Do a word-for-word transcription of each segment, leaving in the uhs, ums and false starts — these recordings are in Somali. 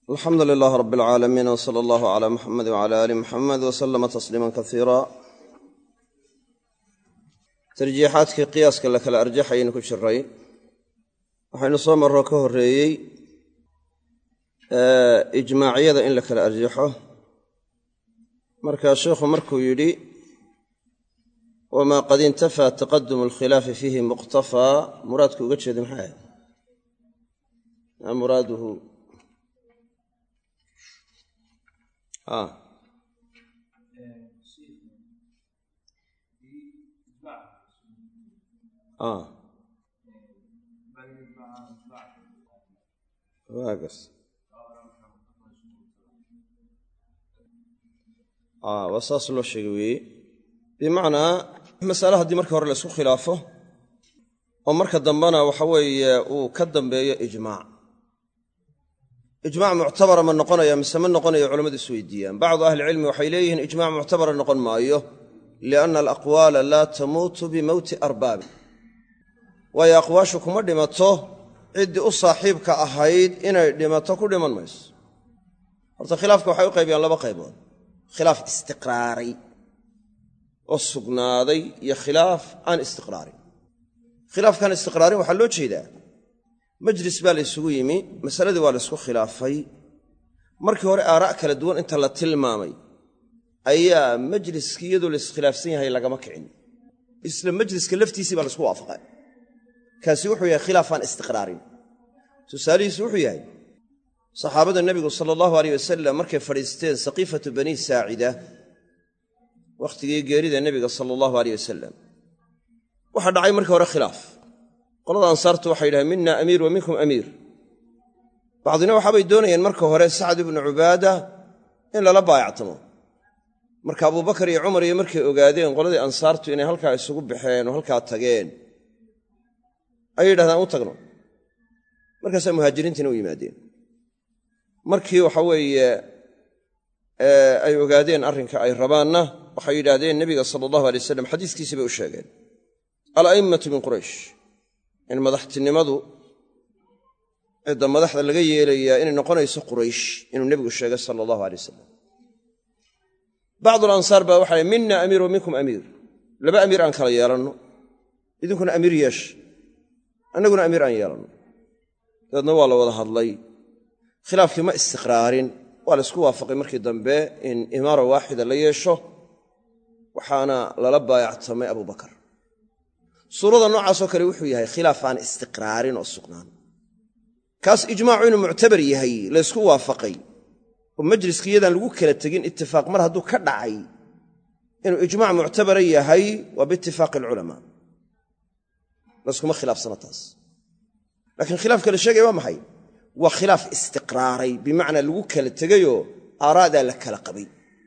الحمد لله رب العالمين وصلى الله على محمد وعلى آل محمد وسلم تسليما كثيرا ترجيحاتك قياسك لك الأرجحين كل شرين وحين صوم الركوه الرئي إجماعية إن لك الأرجحه مركا الشيخ مركو يلي وما قد انتفى تقدم الخلاف فيه مقتفى مرادك وقتشد محايا مراده آه آه واقص آه وصاص له شيء بمعنى مسألة هذه مركة ورا لسوق خلافه ومركة دمنا وحوي وكدم بي إجماع إجماع معتبر من نقنا يا مسمى نقنا يا علماء السويديين بعض أهل العلم وحيليهن إجماع معتبر نقن ما أيه لأن الأقوال لا تموت بموت أرباب ويا أقواشكم دمته عد أصاحبك أهيد إن دمته كل من ميس horta khilaafka waxa uu qaybiyaan laba qaybood khilaaf istiqraari oo sugnaaday iyo khilaaf aan istiqraari khilaafkan istiqraari waxa loo jeedaa majlis baa la isugu yimi masaladii waa la isku khilaafay markii hore aaraa kala duwan inta la tilmaamay ayaa majliskii iyadoo la iskhilaafsan yahay laga ma kicin isla majliska laftiisii baa la isku waafaqay kaasi wuxuu yahay khilaaf aan istiqraarin tusaalihiisu wuxuu yahay saxaabada nabigu sallallahu alayhi wasallam markay fadhiisteen saqifatu bani saacida waqtigii geerida nabiga sallallahu alayhi wasallam waxa dhacay markii hore khilaaf qolada ansaartu waxay yiraahdeen minna amiir wa minkum amiir baadina waxa bay doonayeen markii hore sacd ibn ubaada in la baayactamo marka abu bakar iyo umar iyo markay ogaadeen qoladii ansaartu inay halka isugu baxeen oo halka tageen ay yiraahdaan u tagno markaas muhaajiriintina u yimaadeen markii waxa weeye ee ay ogaadeen arrinka ay rabaanna waxay yiraahdeen nabiga sallallahu alayhi wasallam xadiiskiisa bay u sheegeen al-a'immatu min quraysh in madaxtinimadu cidda madaxda laga yeelayaa inay noqonayso quraysh inuu nabigu sheegay sallallahu alayhi wasallam بعض الأنصار baa waxa minna amiir wa minkum amiir laba amiir aan kala yeelano idinkuna amiir yeesh anaguna amiir aan yeelano dadna waa la wada hadlay khilaafkii ma istiqraarin waa la isku waafaqay markii dambe in imaara waaxida la yeesho waxaana lala baayactamay Abu Bakar suurada noocaas oo kale wuxuu yahay khilaaf aan istiqraarin oo sugnaan kaas ijmaacu inuu mu'tabar yahay la isku waafaqay oo majliskiyadan lagu kala tagin ittifaaq mar hadduu ka dhacay inuu ijmaac mu'tabar yahay waa biittifaaq ulama laskuma khilaafsana taas laakiin khilaafka la sheegay waa maxay waa khilaaf istiqraari bimaana lagu kala tagayo aaraada la kala qabay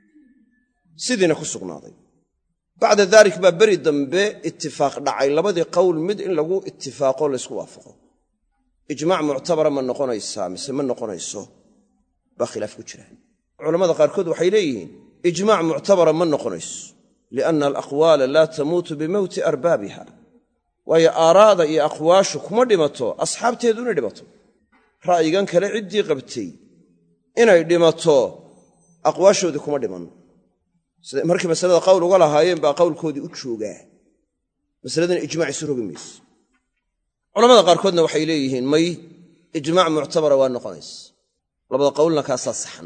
sidina ku sugnaaday bacda dalik ba bari dambe ittifaaq dhacay labadii qowl mid in lagu ittifaaqo la isku waafaqo ijmaac mu'tabar ma noqonaysa mise ma noqonayso ba khilaaf ku jira culimada qaar kood waxay leeyihiin ijmaac mu'tabar ma noqonayso lianna al-aqwal la tamutu bimawt arbabiha wa ya aaraada iyo aqwaashu kuma dhimato asxaabteeduna dhimato ra'yigan kale cidii qabtay inay dhimato aqwaashoodii kuma dhiman sida markii masalada qowl uga lahaayeen baa qowlkoodii u joogaa masaladan ijmaac isu rogi mayso culimada qaar koodna waxay leeyihiin may ijmaac mu'tabar waa noqonayso labada qowlna ka saxan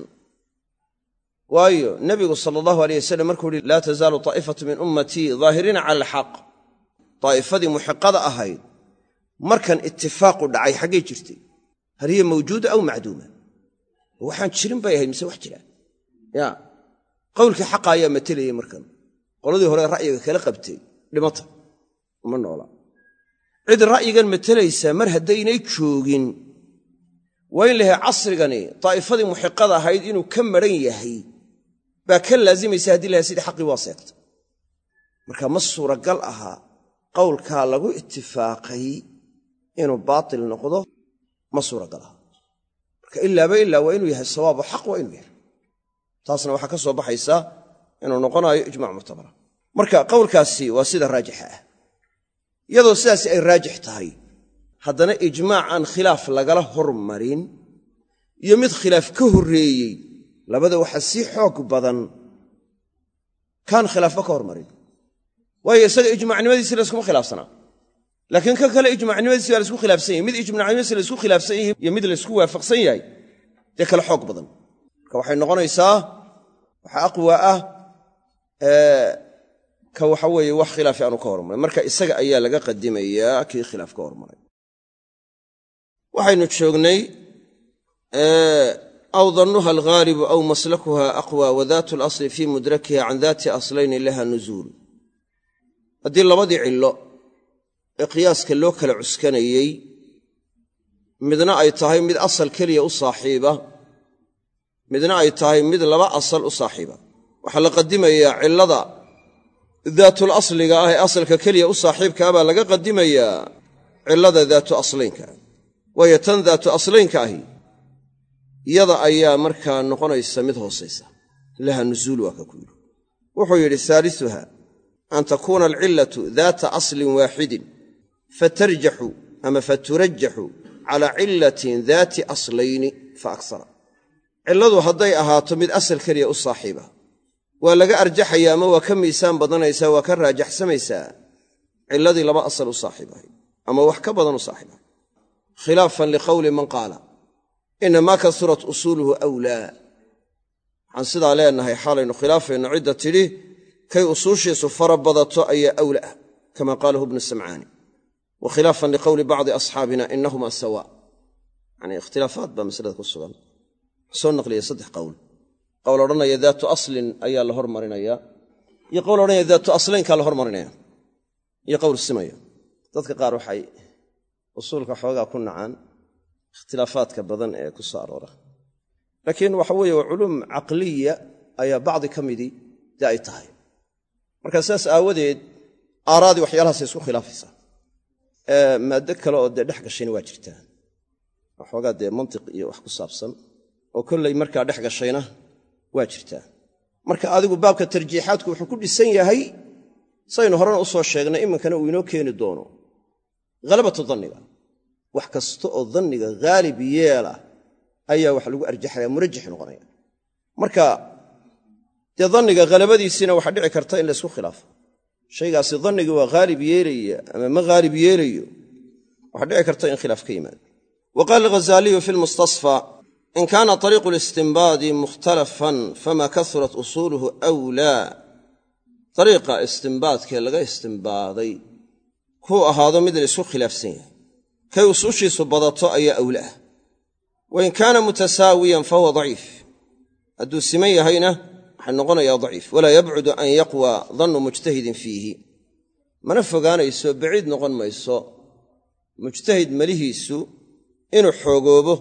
waayo nabigu sallallahu alayhi wasallam markuu yiri la tazalu ta'ifatu min ummati zaahirina 'ala al-haq ta'ifadii muhiqada ahayd markan ittifaaqu dhacay xagee jirtay hal hiya mawjuuda aw macduuma waxaan jirin bay ahayd mise wax jira ya qowlka xaq ayaa matalay markan qoladii hore ra'yiga kala qabtay dhimata ma noola cid ra'yigan matalaysa mar hadaynay joogin waa in lahay casrigani taa'ifadii muhiqada ahayd inuu ka maran yahay baa ka laazimaysa hadii lahay sidii xaqi waa seegta marka ma suuragal aha qowlka lagu ittifaaqay inuu baatil noqdo ma suuragal aha marka illaa ba illaa waa inuu yahay sawaab xaq waa inuu yahay taasna waxa ka soo baxaysa inuu noqonayo ijmaac mu'tabara marka qowlkaasi waa sida raajixa ah iyadoo sidaas ay raajix tahay haddana ijmaac aan khilaaf lagala hormarin iyo mid khilaaf ka horreeyey labada waxa si xoog badan kaan khilaafba ka hormarin waayo isaga ijmaacnimadiisii la iskuma khilaafsanaa laakiin ka kale ijmaacnimadiisii waa la isku khilaafsan yahay mid ijmaacnimadiisii la isku khilaafsan yahay iyo mid la isku waafaqsan yahay dee kale xoog badan marka waxay noqonaysaa waxa aqwa ah ka waxa weeye wax khilaafi aanu ka hormarin marka isaga ayaa laga qadimayaa kii khilaaf ka hormaray waxaynu joognay aw dannuha alghaalibu aw maslakuha aqwa wa daatu alasli fii mudrakiha can daati aslayni laha nuzuul haddii labadii cillo ee qiyaaska loo kala cuskanayey midna ay tahay mid asal keliya u saaxiiba midna ay tahay mid laba asal u saaxiiba waxaa la qadimayaa cillada daatul asliga ah ee asalka keliya u saaxiibkaa baa laga qadimayaa cillada daatu aslaynka waayo tan daatu aslaynka ahi iyada ayaa markaa noqonaysa mid hoosaysa laha nuzuul waa ka ku yidhi wuxuu yidhi haalisuha an takuuna alcillatu daata aslin waaxidin fatarjaxu ama faturajaxu calaa cillatin daati aslayni fa aksara cilladu hadday ahaato mid asal keliya u saaxiiba waa laga arjaxayaa ama waa ka miisaan badanaysaa waa ka raajaxsamaysaa cilladii laba asal u saaxiibahay ama wax ka badan u saaxiibahay khilaafan liqowli man qaala inamaa kasurat usuuluhu awlaa waxaan sidaa leenahay xaalaynu khilaafayno cidda tidhi kay usuushiisu fara badato ayaa awla ah kama qaalahu ibnu samcaani wa khilaafan liqowli bacdi asxaabina inahumaa sawaa yanii ikhtilaafaad baa masalada ku sugan soo naqliya saddex qowl qowl odhanaya daatu aslin ayaa la hormarinayaa iyo qowl odhanaya daatu aslaynkaa la hormarinaya iyo qowl simaya dadka qaar waxay usuulka xoogaa ku nacaan ikhtilaafaadka badan ee ku soo aroora laakiin waxa weeye waa culuum caqliya ayaa bacdi ka midii dee ay tahay markaa sidaas aawadeed aaraadii waxyaalahaasay isku khilaafaysaa maaddo kale oo dee dhex gashayna waa jirtaa waxoogaa dee mantiq iyo wax ku saabsan oo kollay markaa dhex gashayna waa jirtaa marka adigu baabka tarjiixaadku wuxuu ku dhisan yahay saynu horena u soo sheegnay iminkana uu inoo keeni doono halabatu danniga wax kasta oo danniga haalib yeela ayaa wax lagu arjaxaya murajix noqonaya marka dee danniga halabadiisiina waxaa dhici karta in la isku khilaafo shaygaasi dannigii waa haalib yeelaya ama ma haalib yeelayo waxaa dhici karta in khilaaf ka yimaado wa qaala alghazaaliyu fi lmustasfaa in kaana طariiqu اlistinbaadi mukhtalafan fama kasurat usuuluhu awlaa ariiqa istinbaadkee laga istinbaaday kuu ahaado mid la isku khilaafsan yahay kay usuushiisu badato ayaa awla ah wain kaana mutasaawiyan fahuwa daciif hadduu siman yahayna waxay noqonayaa daciif walaa yabcudu an yaqwa dannu mujtahidin fiihi mana fogaanayso baciid noqon mayso mujtahid malihiisu inuu xoogoobo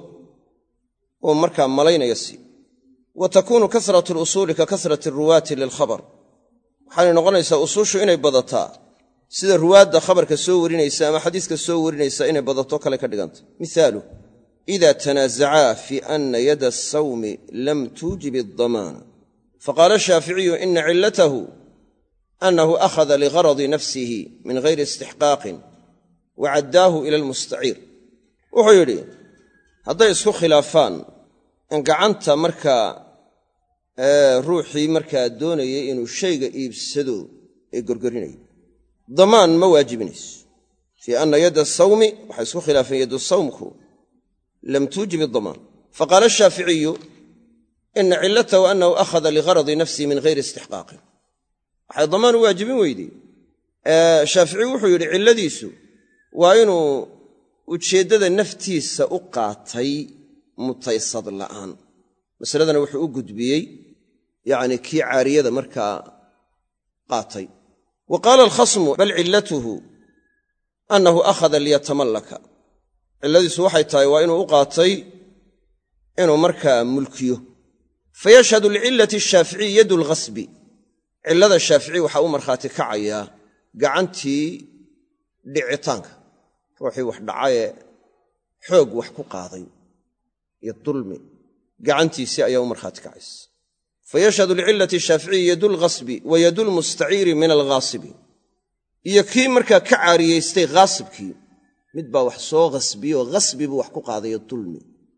oo markaa malaynaya sii wa takuunu kasratu alusuuli ka kasrati aruwaati lilkhabar waxaanay noqonaysaa usuushu inay badataa sida ruwaadda khabarka soo warinaysa ama xadiiska soo warinaysa inay badato kale ka dhiganta mihaalu ida tanaazacaa fi ana yada asawmi lam tuujib addamaana faqaala shaaficiyu ina cillatahu annahu akhada ligaradi nafsihi min gayri istixqaaqin wa caddaahu ila almustaciir wuxuu yidhi hadday isku khilaafaan in gacanta markaa ruuxii markaa doonayay inuu shayga iibsado ee gorgorinayo damaan ma waajibinayso fii anna yadda asawmi waxay isku khilaafeen yaddu sawmku lam tuujib adamaan faqaala ashaaficiyu ina cillatahu annahu akhada ligaradi nafsihi min gayri istixqaaqin waxay damaan u waajibin weydey shaaficiyu wuxuu yidhi cilladiisu waa inuu ujeeddada naftiisa u qaatay mutaysad la'aan masaladana wuxuu u gudbiyey yacnii kii caariyada markaa qaatay wa qaala alkhasmu bal cillatuhu annahu akhada liyatamallaka cilladiisu waxay tahay waa inuu u qaatay inuu markaa mulkiyo fayashhadu licillati ashaaficiyi yadu alghasbi cillada shaafici waxaa u markhaati kacayaa gacantii dhicitaanka ruuxii wax dhacayee xoog wax ku qaaday iyo dulmi gacantiisii ayaa u markhaati kacaysa fayashhadu licillati shaaficiyi yadulghasbi wa yadulmustaciiri min alghaasibi iyo kii markaa ka caariyaystay ghaasibkii mid baa wax soo ghasbiyoo ghasbi buu wax ku qaadayo dulmi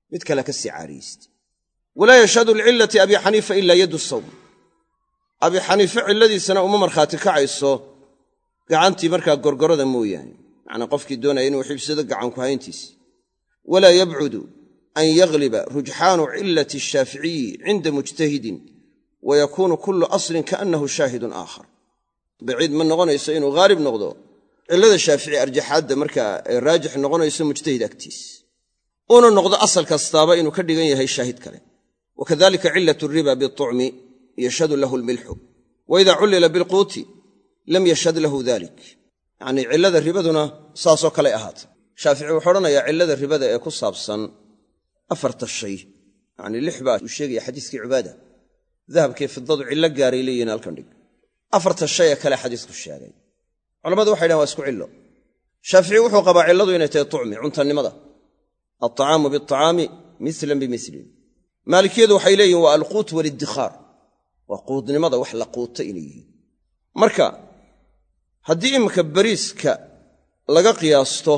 mid kale ka sii caariyeystay walaa yashhadu licillati abi xaniifa ilaa yaddu sawm abi xaniife cilladiisana uma markhaati kacayso gacantii markaa gorgorada mooyaane macnaa qofkii doonaya inuu xibsado gacanku hayntiisi walaa yabcudu an yagliba rujxaanu cillati ashaaficiyi cinda mujtahidin wayakuunu kullu aslin kaannahu shaahidun aakhar baciid ma noqonayso inuu haalib noqdo cillada shaafici arjaxaadda markaa ay raajix noqonayso mujtahid agtiis uuna noqdo asal kastaaba inuu ka dhigan yahay shaahid kale wakadalika cillat riba biucmi yashhadu lahu lmilxu waida cullila bilquuti lam yashhad lahu dalik yacnii cillada ribaduna saasoo kaley ahaata shaafici wuxuu odhanayaa cillada ribada ee ku saabsan afarta shay yacnii lix baa uu sheegaya xadiiskii cibaada dahabkii fidadu cillo gaaray leeyihin halkan dhig afarta shay ee kale xadiisku sheegay culammadu waxay dhahan waa isku cillo shaafici wuxuu qabaa cilladu inay tahay tucmi cuntannimada alطacaamu biاطacaami milan bimilin maalikiyadu waxay leeyihin waa alquut waliddikhaar waa quudnimada wax la quuta inay yihiin marka haddii iminka bariiska laga qiyaasto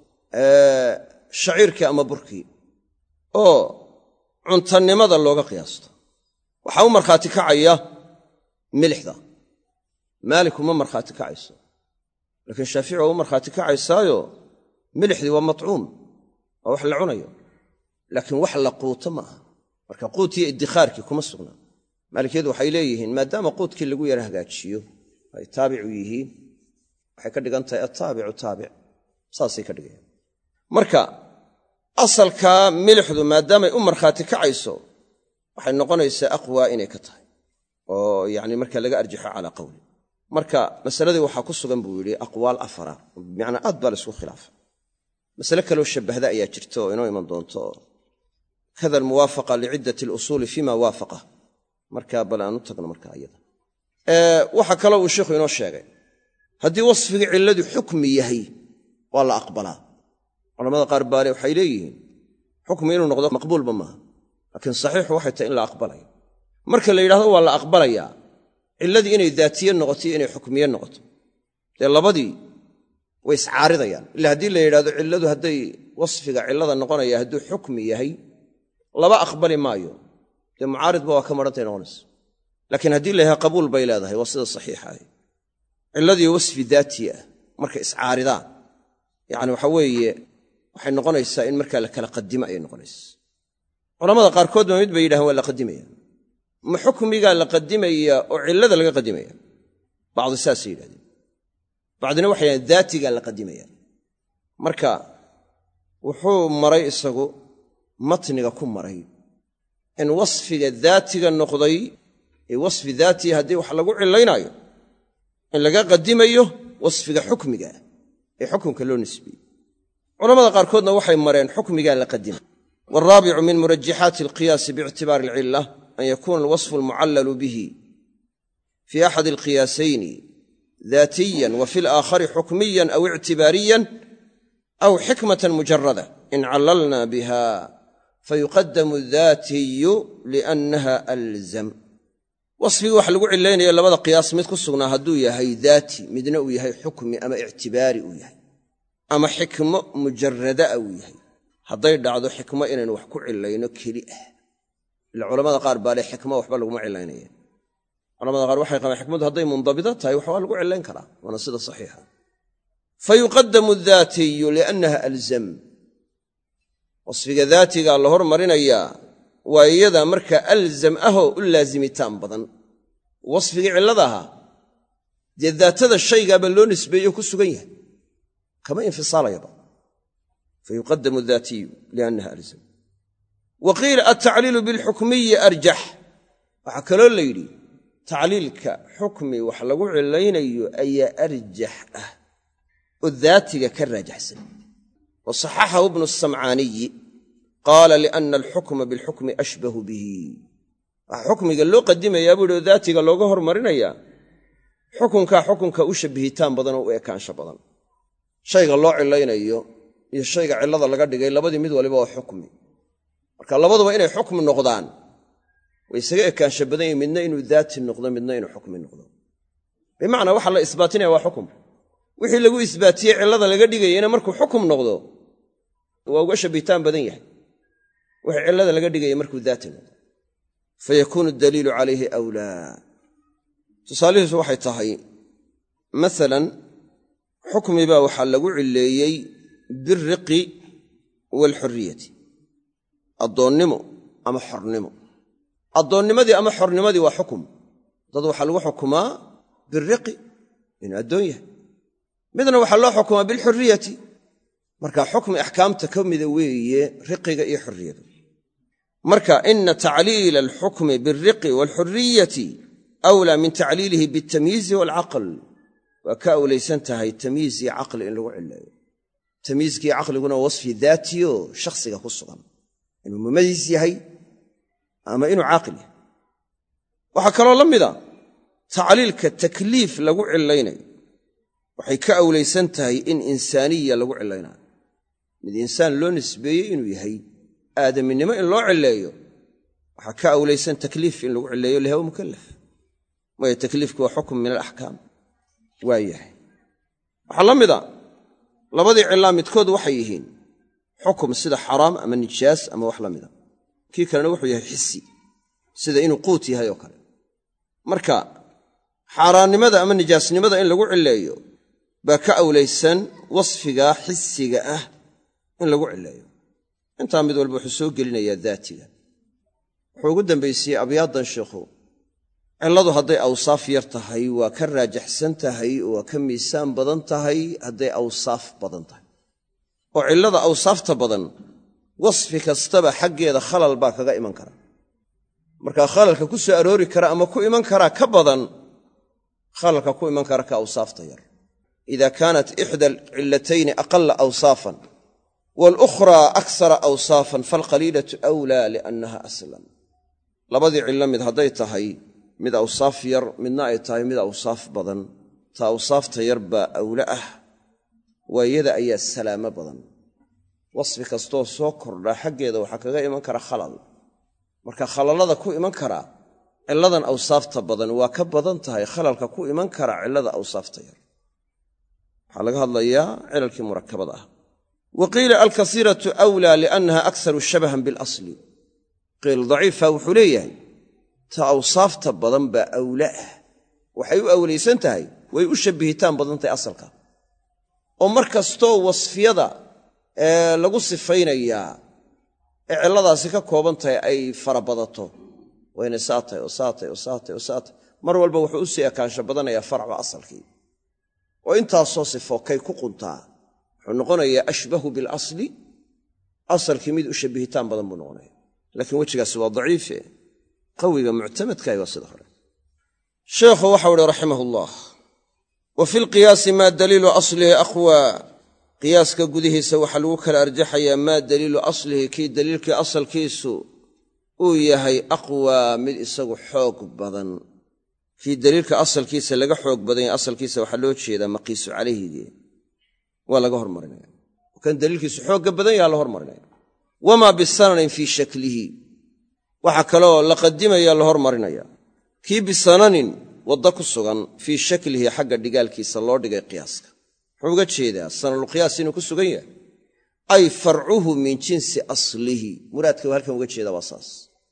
shaciirkii ama burkii oo cuntannimada looga qiyaasto waxaa u markhaati kacaya milixda maaliku ma markhaati kacayso laakiin shaafici waa u markhaati kacaysaayo milixdii waa matcuum waa wax la cunayo laakiin wax la quuto ma aha marka quutiyo iddikhaarkii kuma sugna maalikiyadu waxay leeyihiin maadaama quudkii lagu yara hagaajiyo ay taabicu yihiin waxay ka dhigan tahay attaabicu taabic saasay ka dhigayaan marka asalkaa milixdu maadaamay u markhaati kacayso waxay noqonaysaa aqwaa inay ka tahay oo yacni marka laga arjaxo calaa qawli marka masaladii waxaa ku sugan buu yidhi aqwaal afara bimacnaa aad baa la isku khilaafay masale kaloo shabbahda ayaa jirta oo inoo iman doonto kada almuwaafaqa liciddati alusuuli fima waafaqa markaa bal aan u tagno markaa iyada waxaa kaloo uu sheikhu inoo sheegay haddii wasfigii cilladu xukmi yahay waa la aqbalaa culamada qaar baale waxay leeyihiin xukmi inuu noqdo maqbuulba maaha laakiin saxiixu waxay tahay in la aqbalayo marka la yidhahdo waa la aqbalayaa cilladii inay daatiye noqoto iyo inay xukmiye noqoto dee labadii way iscaaridayaan ila haddii la yidhahdo cilladu hadday wasfiga cillada noqonaya hadduu xukmi yahay laba aqbali maayo dee mucaaridba waa ka marhantay noqonaysa laakiin haddii la yahay qabuul bay leedahay waa sida saxiixa ah cilladii wasfi daatiye ah markay iscaaridaan yacni waxa weeye waxay noqonaysaa in markaa la kala qadimo ayay noqonaysa culamada qaarkoodba mid bay yidhahaan waa la qadimaya ma xukmigaa la qadimaya oo cillada laga qadimaya bacdi saasay yidhahdeen bacdina waxay yidhahdeen daatigaa la qadimaya marka wuxuu maray isagu matniga ku maray in wasfiga daatiga noqday ee wasfi daatii haddii wax lagu cillaynaayo in laga qadimayo wasfiga xukmiga ee xukunka loo nisbiyey culamada qaarkoodna waxay mareen xukmigaa la qadimay waalraabicu min murajixaati alqiyaasi biictibaari alcilla an yakuuna alwasfu almucallalu bihi fii axadi alqiyaasayni daatiyan wa fi alaakhari xukmiyan aw ictibaariyan aw xikmatan mujarada in callalna biha fayuqadamu daatiyu liannaha alzam wasfigii wax lagu cillaynaya labada qiyaas mid ku sugnaa hadduu yahay daati midna uu yahay xukmi ama ictibaari uu yahay ama xikmo mujarradaa uu yahay hadday dhacdo xikmo inaynu wax ku cillayno keli ah ila culamada qaar baa le xikmo waxba laguma cillaynaya culamada qaar waxay qabaan xikmadu hadday mundabita tahay wax waa lagu cillayn karaa waana sida saxiixa fayuqadamu daatiyu liannaha alzam wasfiga daatigaa la hormarinayaa waa iyada markaa alzam ahoo u laazimitaan badan wasfigii cillada ahaa dee daatada shaygaaba loo nisbeeyo ku sugan yahay kama infisaalayaba fayuqadamu daatiyu liannaha alzam wa qiila altacliilu bilxukmiyi arjax waxaa kaloo la yidhi tacliilka xukmi wax lagu cilaynayo ayaa arjax ah oo daatiga ka raajaxsan wa saxaxahu ibnu asamcaaniyi qaala lianna alxukma bilxukmi ashbahu bihi waxaa xukmiga loo qadimayaa buu ihi oo daatiga looga hormarinayaa xukunkaa xukunka u shabbihitaan badan oo u ekaansho badan shayga loo cilaynayo iyo shayga cillada laga dhigay labadii mid waliba waa xukmi marka labaduba inay xukmi noqdaan way isaga ekaansho badan yihin midna inuu daati noqdo midna inuu xukmi noqdo bimacnaa waxa la isbaatinaya waa xukum wixii lagu isbaatiyey cillada laga dhigayeyna markuu xukum noqdo waa uga shabbihitaan badan yahay wixii cillada laga dhigaya markuu daata noqdo fayakuunu daliilu calayhi awlaa tusaalihiisu waxay tahay masalan xukmi baa waxaa lagu cilleeyey bilriqi waalxurriyati addoonnimo ama xornimo addoonnimadii ama xornimadii waa xukum dad waxaa lagu xukumaa bilriqi inuu addoon yahay midna waxaa loo xukumaa bilxurriyati marka xukmi axkaamta ka mida weeye riqiga iyo xurriyadu marka ina tacliila alxukmi bilriqi waalxurriyati awlaa min tacliilihi bitamyiizi waalcaql waa ka awlaysan tahay tamyiiz iyo caqli in lagu cileeyo tamyiizkii caqliguna waa wasfi daatiyo shakhsiga ku sugan inuu mumayis yahay ama inuu caaqil yahay waxaa kaloo la mida tacliilka takliif lagu cilaynayo waxay ka awlaysan tahay in insaaniya lagu cilaynayo mid insaan loo nisbeeyey inuu yahay aadaminimo in loo cileeyo waxaa ka awlaysan takliif in lagu cileeyo laha wa mukallaf waayo takliifku waa xukm min alaxkaam waa yahay waxaa la mida labadii cillaa midkood waxay yihiin xukum sida xaraam ama nijaas ama wax la mida kii kalena wuxuu yahay xisi sida inuu quut yahay oo kale marka xaaraannimada ama nijaasnimada in lagu cileeyo baa ka awlaysan wasfigaa xisiga ah in lagu cileeyo intaa mid walba wuxuu soo gelinayaa daatiga wuxuu ugu dambaysiyey abyaaddan sheikhu cilladu hadday awsaaf yar tahay waa ka raajaxsan tahay oo waa ka miisaan badan tahay hadday awsaaf badan tahay oo cillada awsaafta badan wasfi kastaba xaggeeda khalal baa kaga iman kara markaa khalalka ku soo aroori kara ama ku iman karaa ka badan khalalka ku iman kara ka awsaafta yar ida kaanat ixda alcillatayni aqalla awsaafan walukhraa aksara awsaafan faalqaliilatu awlaa liannaha aslam labadii cillo mid hadday tahay mid awsaaf yar midna ay tahay mid awsaaf badan ta awsaafta yar baa awla ah waayada ayaa salaamo badan wasfi kastoo soo kordha xaggeeda waxaa kaga iman kara khalal marka khalallada ku iman kara cilladan awsaafta badan waa ka badan tahay khalalka ku iman kara cillada awsaafta yar waxaa laga hadlayaa cilalkii murakabada ah wa qiila alkasiiratu awlaa liannaha aksaru shabahan bilasli qiil daciifa wuxuu leeyahay ta awsaafta badan baa awla ah waxay u awlaysan tahay way u shabbihitaan badan tahay asalka oo mar kastoo wasfiyada ee lagu sifaynayaa ee cilladaasi ka kooban tahay ay fara badato wayna saatay oo saatay oo saatay oo saatay mar walba wuxuu u sii ekaansho badanayaa faracba asalkii oo intaasoo sifo kay ku quntaa wuxuu noqonayaa ashbahu bilasli asalkii mid u shabbihitaan badan buu noqonaya laakiin wejigaasi waa daciife qawiga muctamadkahi waa sida hore sheekhu waxau uhi raximah ullah wa fi lqiyaasi maa daliilu aslihi aqwaa qiyaaska gudihiisa waxaa lagu kala arjaxayaa maa daliilu aslihi kii daliilkii asalkiisu uu yahay aqwaa mid isagu xoog badan kii daliilka asalkiisa laga xoog badan yahay asalkiisa waxaa loo jeedaa maqiisu calayhigii waa laga hormarinaya kan daliilkiisu xoogga badan yaha la hormarinaya wamaa bisananin fii shaklihi waxaa kaloo la qadimaya la hormarinaya kii bisananin wadda ku sugan fii shaklihi xagga dhigaalkiisa loo dhigay qiyaaska wuxuu uga jeedaa sanalqiyaas inuu ku sugan yahay ay farcuhu min jinsi aslihi muraadka halkan uga jeeda waa saas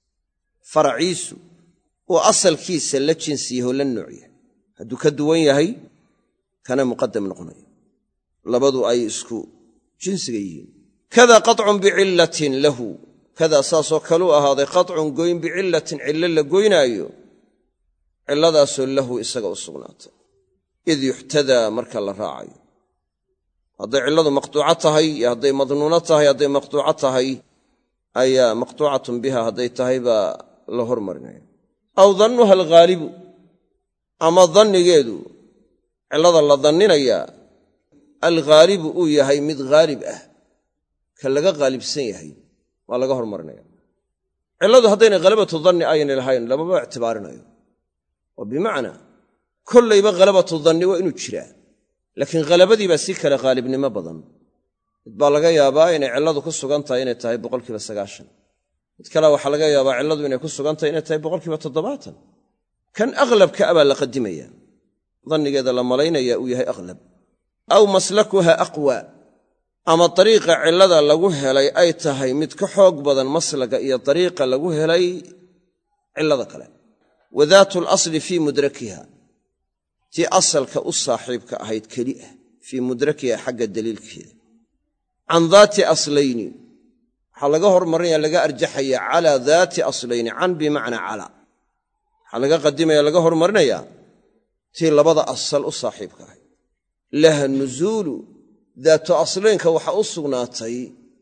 faraciisu oo asalkiisa la jinsiyahoo la noocyahay hadduu ka duwan yahay kana muqadam noqonayo labadu ay isku jinsiga yihiin kada qatcun bicillatin lahu kadaa saasoo kaluu ahaaday qatcun goyn bicillatin cillo la goynaayo cilladaasoo lahu isaga u sugnaatay id yuxtadaa marka la raacayo hadday cilladu maqtuuco tahay iyo hadday madnuuno tahay hadday maqtuuco tahay ayaa maqtuucatun biha hadday tahay baa la hormarinaya aw dannuha alghaalibu ama dannigeedu cillada la danninayaa alghaalibu uu yahay mid haalib ah ka laga haalibsan yahay waa laga hormarinaya cilladu haddaynay halabatu danni aynay lahayn lamama ictibaarinayo oo bimacnaa kollayba halabatu danni waa inuu jiraa laakiin halabadii baa si kale haalibnimo badan mid baa laga yaabaa inay cilladu ku sugan tahay inay tahay boqolkiiba sagaashan mid kale waxaa laga yaabaa cilladu inay ku sugan tahay inay tahay boqolkiiba toddobaatan kan aghlabka a baa la qadimaya dannigeeda la malaynaya uu yahay aghlab aw maslakuha aqwa ama dariiqa cillada lagu helay ay tahay mid ka xoog badan maslaga iyo dariiqa lagu helay cillada kale. wa daatu alasli fii mudrakiha, tii asalka u saaxiibka ahayd keli ah, fii mudrakiha xagga daliilkeeda. can daati aslayni waxaa laga hormarinaya laga arjaxaya calaa daati aslayni, can bimacnaa calaa waxaa laga qadimaya laga hormarinayaa tii labada asal u saaxiibka ahayd. laha nuzuulu, daatu aslaynka waxaa u sugnaatay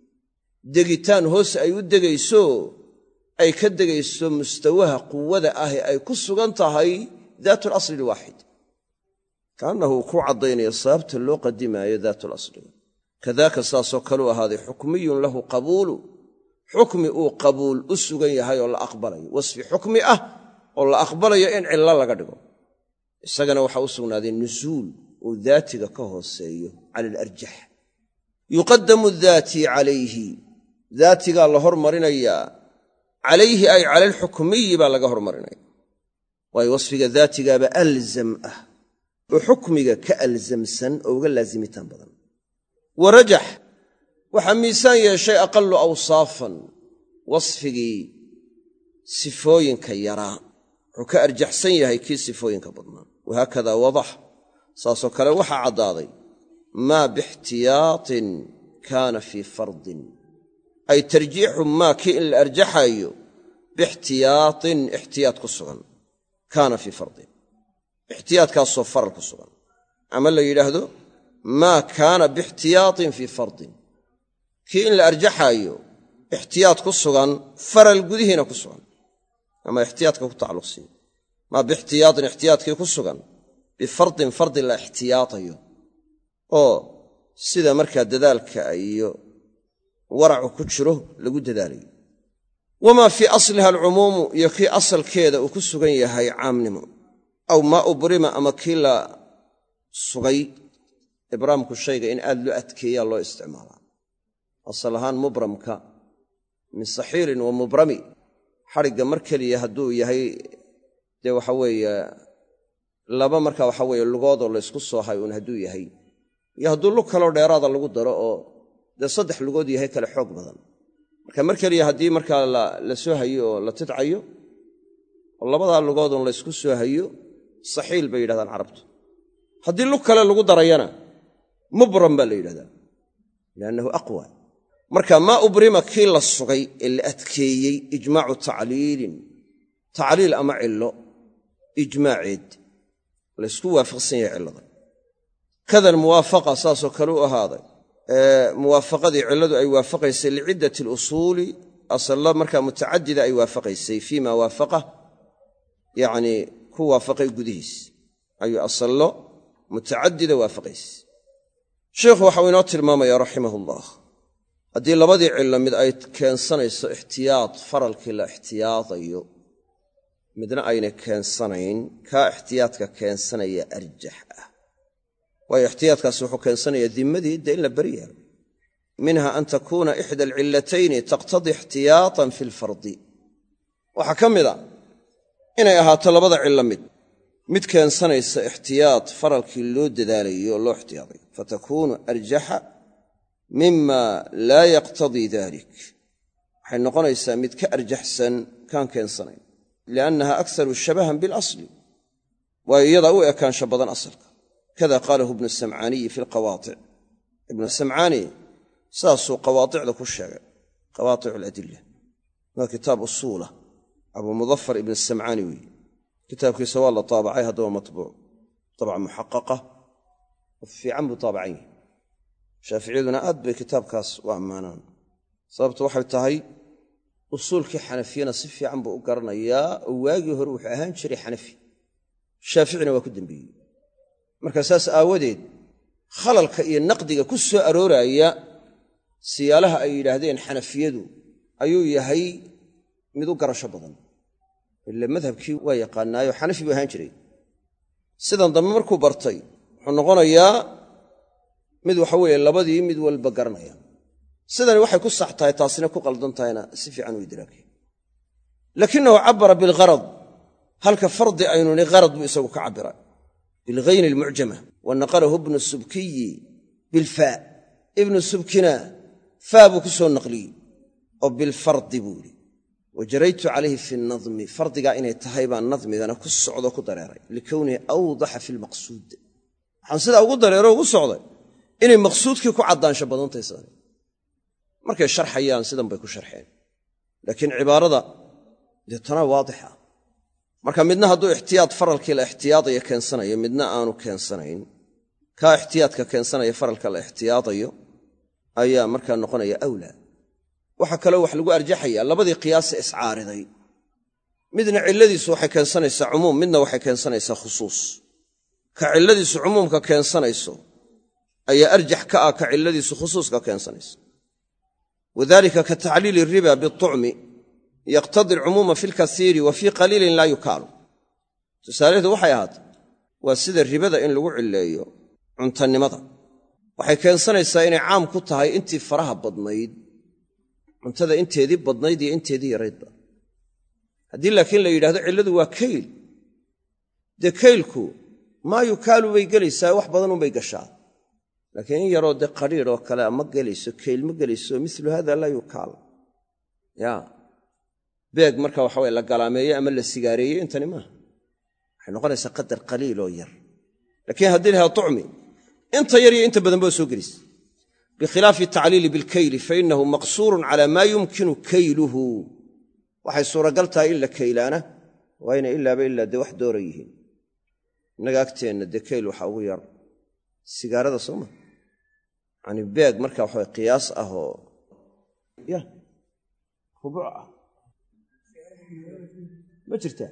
degitaan hoos ay u degayso, ay ka degayso mustawaha quwada ah ee ay ku sugan tahay daatu alasli alwaaxid. kaannahu ku caddaynayo sababta loo qadimaayo daatu alasliga. kadaaka saasoo kaleu ahaaday xukmiyun lahu qabuulu, xukmi uu qabuul u sugan yahay oo la aqbalayo, wasfi xukmi ah oo la aqbalayo in cillo laga dhigo. isagana waxaa u sugnaaday nusuul uu daatiga ka hooseeyo cala alarjax. yuqaddamu daati calayhi, daatigaa la hormarinayaa, calayhi ay cala alxukmiyi baa laga hormarinaya. waayo wasfiga daatigaaba alzam ah oo xukmiga ka alzamsan oo uga laazimitaan badan. warajax waxaa miisaan yeeshay aqallu awsaafan, wasfigii sifooyinka yaraa wuxuu ka arjaxsan yahay kii sifooyinka badnaa. wahaakadaa wadax, saasoo kale waxaa caddaaday maa bixtiyaatin kaana fii fardin, ay tarjiixu maa kii in la arjaxaayo bixtiyaatin ixtiyaad ku sugan, kaana fii fardin, ixtiyaadkaasoo faral ku sugan. ama la yidhaahdo maa kaana bixtiyaatin fii fardin, kii in la arjaxaayo ixtiyaad ku sugan faral gudihiina ku sugan, ama ixtiyaadka ku tacalluqsiiyo. maa bixtiyaatin ixtiyaadkii ku sugan bifardin fardi la ixtiyaatayo, oo sida markaa dadaalka iyo waracu ku jiro lagu dadaalayo. wamaa fii asliha alcumuumu, iyo kii asalkeeda uu ku sugan yahay caamnimo. aw maa ubrima, ama kii la sugay, ibraamku shayga in aad loo adkeeyaa loo isticmaalaa. asal ahaan mubramka min saxiirin wa mubrami, xadhigga mar keliya hadduu yahay dee waxa weeye laba markaa waxa weeye lugoodoo laysku soo hay uun hadduu yahay, iyo hadduu lug kaloo dheeraada lagu daro oo dee saddex lugood yahay kale xoog badan. marka mar keliya haddii markaa la soo hayo oo la tidcayo oo labadaa lugoodun laysku soo hayo, saxiil bay yidhahdaan carabtu. haddii lug kale lagu darayana mubram baa la yidhahdaa, liannahu aqwa. marka maa ubrima kii la sugay ee la adkeeyey, ijmaacu tacliilin, tacliil ama cillo ijmaaceed laysku waafaqsan yahay cillada. kadan muwaafaqa saasoo kale u ahaaday muwaafaqadii cilladu ay waafaqaysay liciddati alusuuli, asalla markaa mutacadida ay waafaqaysay fii maa waafaqa, yacnii ku waafaqay gudihiis ayuu asallo mutacadida waafaqaysay. sheikhu waxau inoo tilmaamayaa raximahullah, haddii labadii cillo mid ay keensanayso ixtiyaad, faralkii la ixtiyaadayo, midna ayna keensanayn, kaa ixtiyaadka keensanaya arjax ah. waayo ixtiyaadkaasi wuxuu keensanayaa dimmadii dee in la beri yeelo. minha an takuuna ixda alcillatayni taqtadii ixtiyaatan fi lfardi, waxaa ka mida inay ahaato labada cillo mid mid keensanaysa ixtiyaad faralkii loo dadaalayo oo loo ixtiyaaday, fatakuunu arjaxa mima laa yaqtadii dalik, waxay noqonaysaa mid ka arjaxsan kaan keensanayn. liannaha akharu shabahan bilasli, waayo iyadaa u ekaansha badan asalka. kada qaalahu ibnu samcaaniyi fi lqawaatic, ibnu samcaani saasuu qawaaticda ku sheegay, qawaatic aladilla. waa kitaab usuula, abuu mudafar ibnu samcaani weeye. kitaabkiisa waa la taabacay, haddaba matbuuc, tabca muxaqaqa, fiican buu taabacan yahay. shaaficiyaduna aad bay kitaabkaas u ammaanaan, sababtu waxay tahay usuulkii xanafiyana si fiican buu u garanayaa, oo waagii hore wuxuu ahaan jiray xanafi, shaaficina waa ku dembeeyey. marka saas aawadeed khalalka iyo naqdiga ku soo arooraya siyaalaha ay yidhaahdeen xanafiyadu ayuu yahay mid u garasho badan, ila madhabkii waa yaqaanaayo xanafi buu ahaan jiray. sidan dambe markuu bartay wuxuu noqonayaa mid waxa weeye labadii mid walba garanaya. sidani waxay ku sax tahay, taasina ku qaldan tahayna si fiican u idraakay. laakinahu cabara bilgharad, halka fardi aynu ni gharad buu isagu ka cabira bilghayni almucjama, wa naqalahu ibnu subkiyi bilfaa. ibnu subkina faa buu ku soo naqliyey oo bilfardi buu yidhi wajaraytu calayhi fi nadmi fardigaa inay tahay baan nadmigana ku socdo ku dareeray likownihi awdaxa fi lmaqsuud waxaan sidaa ugu dareero ugu socday inay maqsuudkii ku caddaansho badantahay sidan markay sharxayaan sidan bay ku sharxeen laakiin cibaarada dee tanaa waadixa marka midna hadduu ixtiyaad faralkii la ixtiyaadayo keensanayo midna aanu keensanayn kaa ixtiyaadka keensanaya faralka la ixtiyaadayo ayaa markaa noqonaya awlaa waxaa kaloo wax lagu arjaxayaa labadii qiyaasa iscaariday midna cilladiisu waxay keensanaysaa cumuum midna waxay keensanaysaa khusuus ka cilladiisu cumuumka keensanayso ayaa arjax ka ah ka cilladiisu khusuuska keensanaysa wadalika ka tacliili riba biucmi yaqtadi alcumuuma fi lkasiiri wa fii qaliilin laa yukaalu tusaalaheedu waxay ahaatay waa sida ribada in lagu cilleeyo cuntannimada waxay keensanaysaa inay caam ku tahay intii faraha badnayd cuntada inteedii badnayd iyo inteedii yaraydba haddii laakiin la yidhahdo cilladu waa kayl dee kaylku maa yukaalu bay gelaysaa wax badanunbay gashaa laakiin in yaroo dee qadhiir oo kale ma gelayso kayl ma gelayso milu hada laa yukaal ya beeg marka waxa weye la galaameeye ama la sigaareeyey intani maaha waxay noqonaysaa qadar qaliil oo yar laakiin haddii lahaa tucmi inta yar iyo inta badan baa soo gelaysa bikhilaafi tacliili bilkayli fainahu maqsuurun cala maa yumkinu kayluhu waxay suuragal tahay in la kaylaana waa ina ilaaba ilaa dee wax doora yihiin innaga agteenna dee kayl waxaa ugu yar sigaarada sooma yani beeg marka waxawa qiyaas ah oo ya rubuuc ah ma jirtaa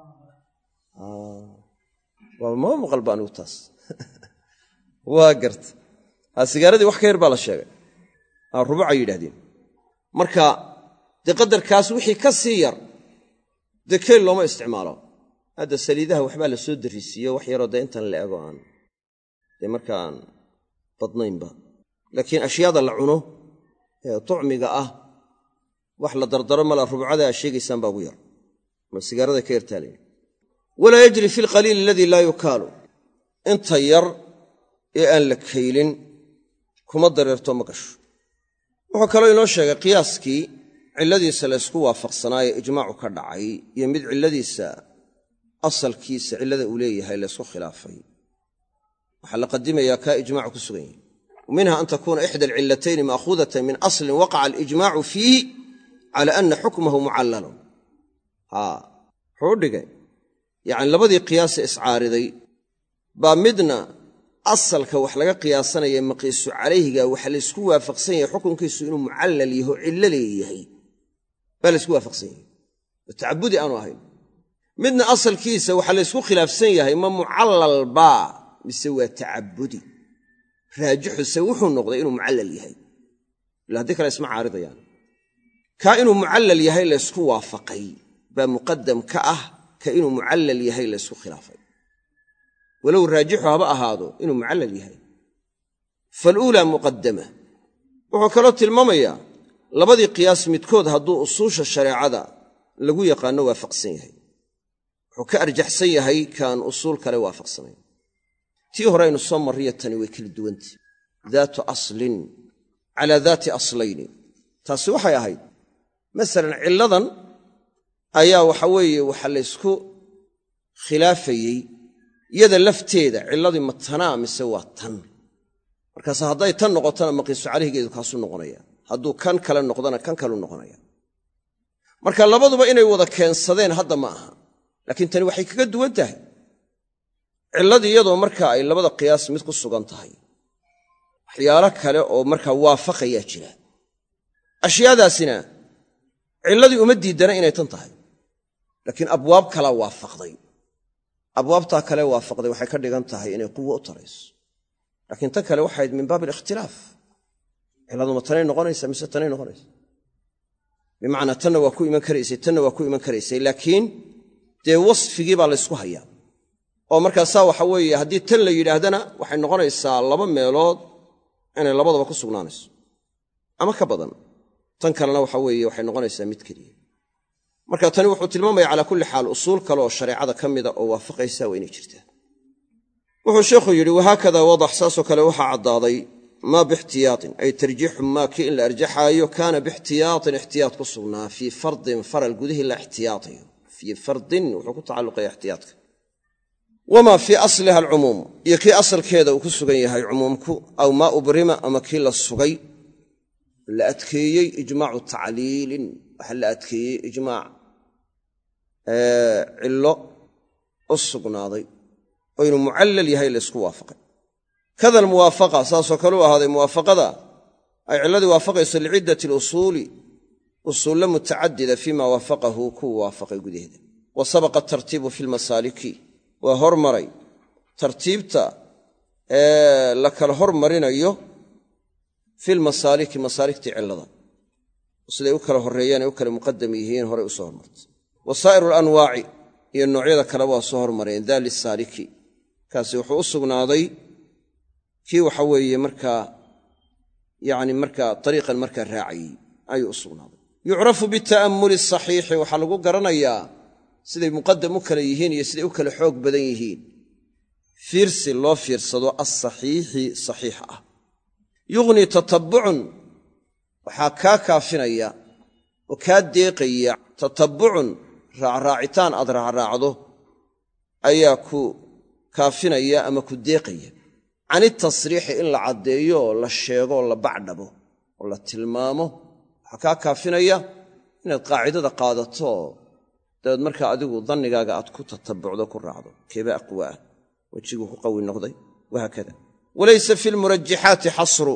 waa mama maqal ba anigu taas waa garta ha sigaaradii wax ka yar baa la sheegay rubuucay yidhahdeen marka dee qadarkaas wixii ka sii yar dee kayl looma isticmaalo hadda saliidaha waxbaa la soo darisiiyo wax yaroo dee intan la ego aan dee markaan badnaynba laakiin ashyaada la cuno ee tucmiga ah wax la dardaro mala rubucada aa sheegaysaan baa ugu yar ma sigaarada ka yartaalay walaa yajri fi alqaliili aladii laa yukaalu inta yar ee aan la kaylin kuma dareerto ma gasho wuxuu kaloo inoo sheegay qiyaaskii cilladiisa laysku waafaqsanaaye ijmaacu ka dhacay iyo mid cilladiisa asalkiisa cillada uu leeyahay laysku khilaafay waxaa la qadimayaa kaa ijmaacu ku sugan yahay wa minha an takuuna ixda alcillatayni ma'khuudatan min aslin waqaca alijmaacu fiihi cala anna xukmahu mucallalun haa wuxuu u dhigay yacni labadii qiyaasa iscaariday baa midna asalka wax laga qiyaasanaya maqiisu calayhiga waxa laysku waafaqsan yahay xukunkiisu inuu mucallal yaho cillo leeyahay baa laysku waafaqsan yahay oo tacabudi aanu ahayn midna asalkiisa waxa laysku khilaafsan yahay ma mucallal baa mise waa tacabudi raajixuse wuxuu noqday inuu mucallal yahay ila haddii kale isma caaridayaan kaa inuu mucallal yahay laysku waafaqay baa muqaddam ka ah ka inuu mucallal yahay laysku khilaafay walow raajixu haba ahaado inuu mucallal yahay faaluulaa muqaddama wuxuu kaloo tilmaamayaa labadii qiyaas midkood hadduu usuusha shareecada lagu yaqaanno waafaqsan yahay wuxuu ka arjaxsan yahay kaan usuul kale waafaqsanayn tii hore aynu soo marriya tani way kala duwantah daatu aslin calaa daati aslayni taasi waxay ahayd masalan cilladan ayaa waxa weeye waxa laysku khilaafayey iyada lafteeda cilladii ma tanaa mise waa tan markaas hadday tan noqotona maqiisu calayhigeedu kaasuu noqonaya hadduu kan kale noqdona kan kaleu noqonaya marka labaduba inay wada keensadeen hadda ma aha laakiin tani waxay kaga duwan tahay cilladii iyadoo marka ay labada qiyaas mid ku sugan tahay waxyaalo kale oo markaa waafaqayaa jira ashyaadaasina cilladii uma diidana inay tan tahay laakiin abwaab kala waafaqday abwaabtaa kale waafaqday waxay ka dhigan tahay inay quwo u tarayso laakiin tan kale waxayd min baab alikhtilaaf cilladuma tanay noqonaysa mise tanay noqonaysa bimacnaa tanna waa ku iman karaysay tanna waa ku iman karaysay laakiin dee wasfigii baa laysku hayaa oo markaasaa waxa weeye haddii tan la yidhaahdana waxay noqonaysaa laba meelood inay labadaba ku sugnaanayso ama ka badan tan kalena waxa weeye waxay noqonaysaa mid keliya marka tani wuxuu tilmaamaya calaa kulli xaal usuul kale oo shareecada ka mida oo waafaqaysa waa inay jirtaa wuxuu sheekhu yidhi wahaakada wadax saasoo kale waxaa caddaaday ما باحتياط أي ترجيح ما كي إن الأرجحايو كان باحتياط احتياط كسرنا في فرض فرل قده إلا احتياطي في فرض وحكو تعلق احتياطك وما في أصلها العموم يكي أصل كذا وكسرين هاي عمومك أو ما أبرم أما كي للصغي لأتكي إجماع تعليل وحل أتكي إجماع آه علو الصقناضي وإنه معلل يهي لسكو وافق كذا الموافقة ساسو كلوا هذه موافقة أي علذي وافق يصل عدة الأصول أصول متعددة فيما وافقه كو وافق قده وسبق الترتيب في المسالك وهرمري ترتيبتا آه لك الهرمرين أيه في المسالك مسالك تعلذا وصلي أكل هريان أكل مقدميهين هري أصول مرت وصائر الأنواع هي النوعية كلوا صهر مرين ذا للسالك كاسي وحو السقناضي كي وحوي مركا يعني مركا طريقا مركا راعي أي السقناضي يعرف بالتأمل الصحيح وحلقوا قرنيا سيدي مقدم أكليهين يسيدي أكل حوق بدنيهين فيرس الله فيرسدو الصحيح صحيحة يغني تتبع وحاكاكا فينيا وكاد ديقيا تتبع راعتان أدرع راعده أياكو كافينيا أما كديقيا عن التصريح إلا عديو ولا الشيغو ولا بعدبو ولا التلمامو حكا كافينيا إن القاعدة قادته داد مركا أدقو ظنقاقا أتكو تتبع ذا كل راعده كيف أقواه وتشيقوه قوي النقضي وهكذا وليس في المرجحات حصر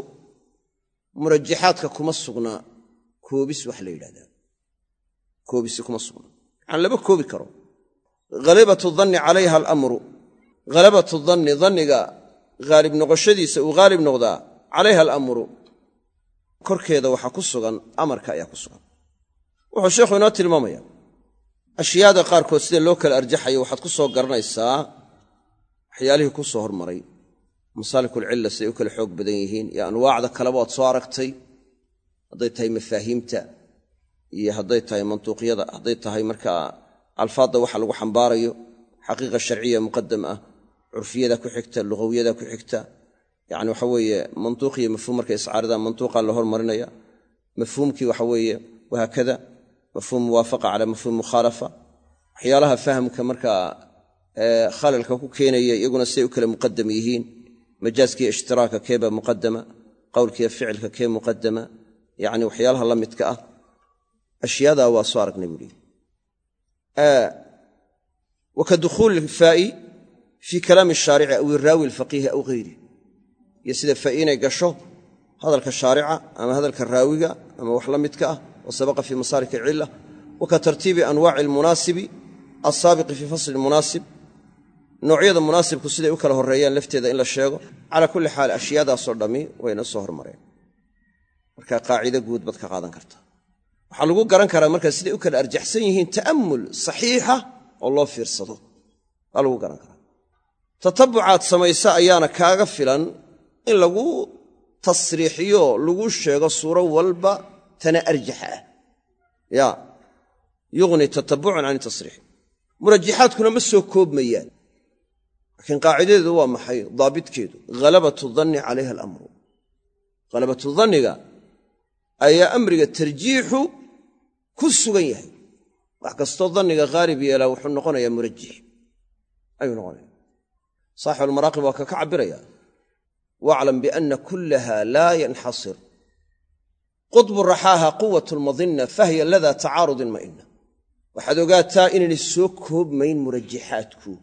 مرجحات كما السغناء كوبس وحليل هذا كوبس كما السغناء عن لبكو بكرو غلبة الظن عليها الأمر غلبة الظن ظنك غالب نغشديس وغالب نغدا عليها الأمر كركيدا وحا كسغان أمرك أيا كسغان وحو الشيخ يناتي المامية أشياء قاركو سيدي اللوكا الأرجحي وحد كسو قرنيسا حياله كسو هرمري مسالك العلة سيئوك الحوق بدنيهين يا أنواع ذا كلابات صاركتي هديتها مفاهيمتا يا هديتها منطوقية هديتها مركا الفاظ وحا لغو حنباريو حقيقة الشرعية مقدمة عرفية ذا كحكتا اللغوية ذا كحكتا يعني وحوية منطوقية مفهوم مركا إسعار ذا منطوقة اللي هرمرينيا مفهومك وحوية وهكذا مفهوم موافقة على مفهوم مخالفة حيالها فهمك مركا خاللك كوكينيا يقولون سيئوك المقدميهين مجازك اشتراك كيبا مقدمة قولك فعلك كيبا مقدمة يعني وحيالها الله متكأة أشياء ذا وصارك نقولي آه وكدخول الفائي في كلام الشارع أو الراوي الفقيه أو غيره يسيد الفائين يقشو هذا الكشارع أما هذا الكراوي أما وحلا متكأة وسبق في مسارك العلة وكترتيب أنواع المناسب السابق في فصل المناسب نوعية المناسب كسيدة يوكله الريان لفتيدا إلا الشيغو على كل حال أشياء دا صردمي وين الصهر مرين مركا قاعدة قود بدك قادن كرتا وحلقو قران كرا مركا سيدة يوكل أرجح سيهين تأمل صحيحة والله في رصده قالوا قران كرا تتبعات سميساء أيانا كاغفلا إن لغو تصريحيو لغو الشيغو صورة والبا تنا أرجحها يا يغني تتبع عن التصريح مرجحات كنا مسو كوب ميان لكن قاعدة ذو محي ضابط كيدو غلبة الظن عليها الأمر غلبة الظن أي أمر الترجيح كسو غيه وحكست الظن غارب يلا وحن نقول يا مرجح أي نقول صاحب المراقب وككعبر يا واعلم بأن كلها لا ينحصر قطب الرحاها قوة المظنة فهي الذي تعارض المئنة وحدوقاتها إن السوكوب مين مرجحاتكو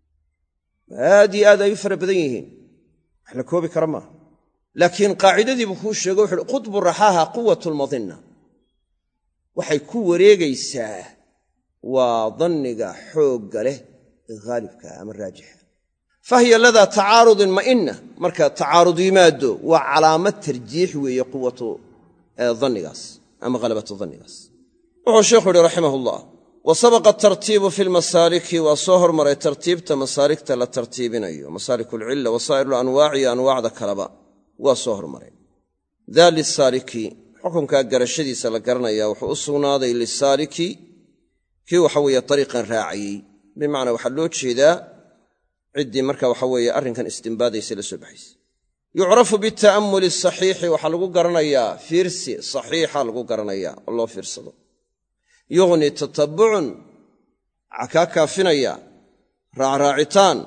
هذه هذا يفرق بذيهين احنا كوبي كرمه لكن قاعدة دي بخوش يقول قطب الرحاها قوة المظنة وحيكو وريقيساه وظنك حوق له غالبك أمر راجح فهي الذي تعارض المئنة مركا تعارض يماده وعلامة ترجيح وهي قوة ظنقاس أما غلبة الظنقاس وهو الشيخ رحمه الله وسبق الترتيب في المسالك وصهر مرة ترتيب مسالك للترتيبين أيوه مسالك العلة وصائر الأنواع أنواع ذا كلباء وصهر مرة ذا للسالك حكم كأجر الشدي سلقرنا يا وحصونا ذي للسالك كي وحوي طريقا راعي بمعنى وحلوت شيء ذا عدي مركا وحوي أرن كان استنباد يسيل سبحيس yucrafu bita'ammuli saxiixi waxaa lagu garanayaa fiirsi saxiixa lagu garanayaa oo loo fiirsado yughni tatabucun waxaa kaa kaafinaya raacraacitaan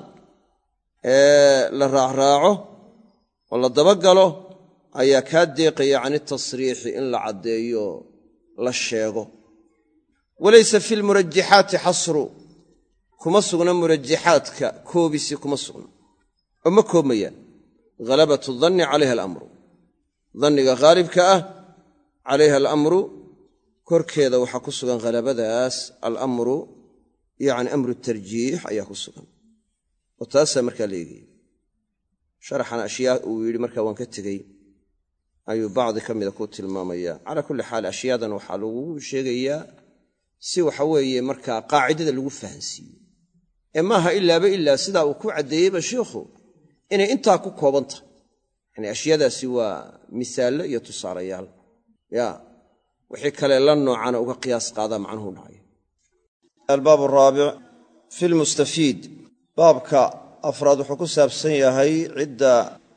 ee la raacraaco oo la dabagalo ayaa kaa deeqaya can itasriixi in la caddeeyo la sheego walaysa fi lmurajixaati xasru kuma sugna murajixaadka koobisi kuma sugna oo ma koobmayaan halabatu danni calayha alamru danniga haalibka ah calayha alamru korkeeda waxaa ku sugan halabadaas alamru yacni amru tarjiix ayaa ku sugan oo taasaa markaa la eegaya sharaxan ashyaa uu yidhi markaa waan ka tegey ayuu bacdi ka mida ku tilmaamaya calaa kulli xaal ashyaadan waxaa lagu sheegayaa si waxa weeye markaa qaacidada lagu fahansiiyo ee maaha ilaaba ilaa sidaa uu ku caddeeyeyba shiikhu inay intaa ku kooban tahay yani ashyaadaasi waa misaallo iyo tusaalayaal ya wixii kale la noocana uga qiyaas qaadaa macnuhu dhacaya albaab araabic fi lmustafiid baabka afraad wuxuu ku saabsan yahay cidda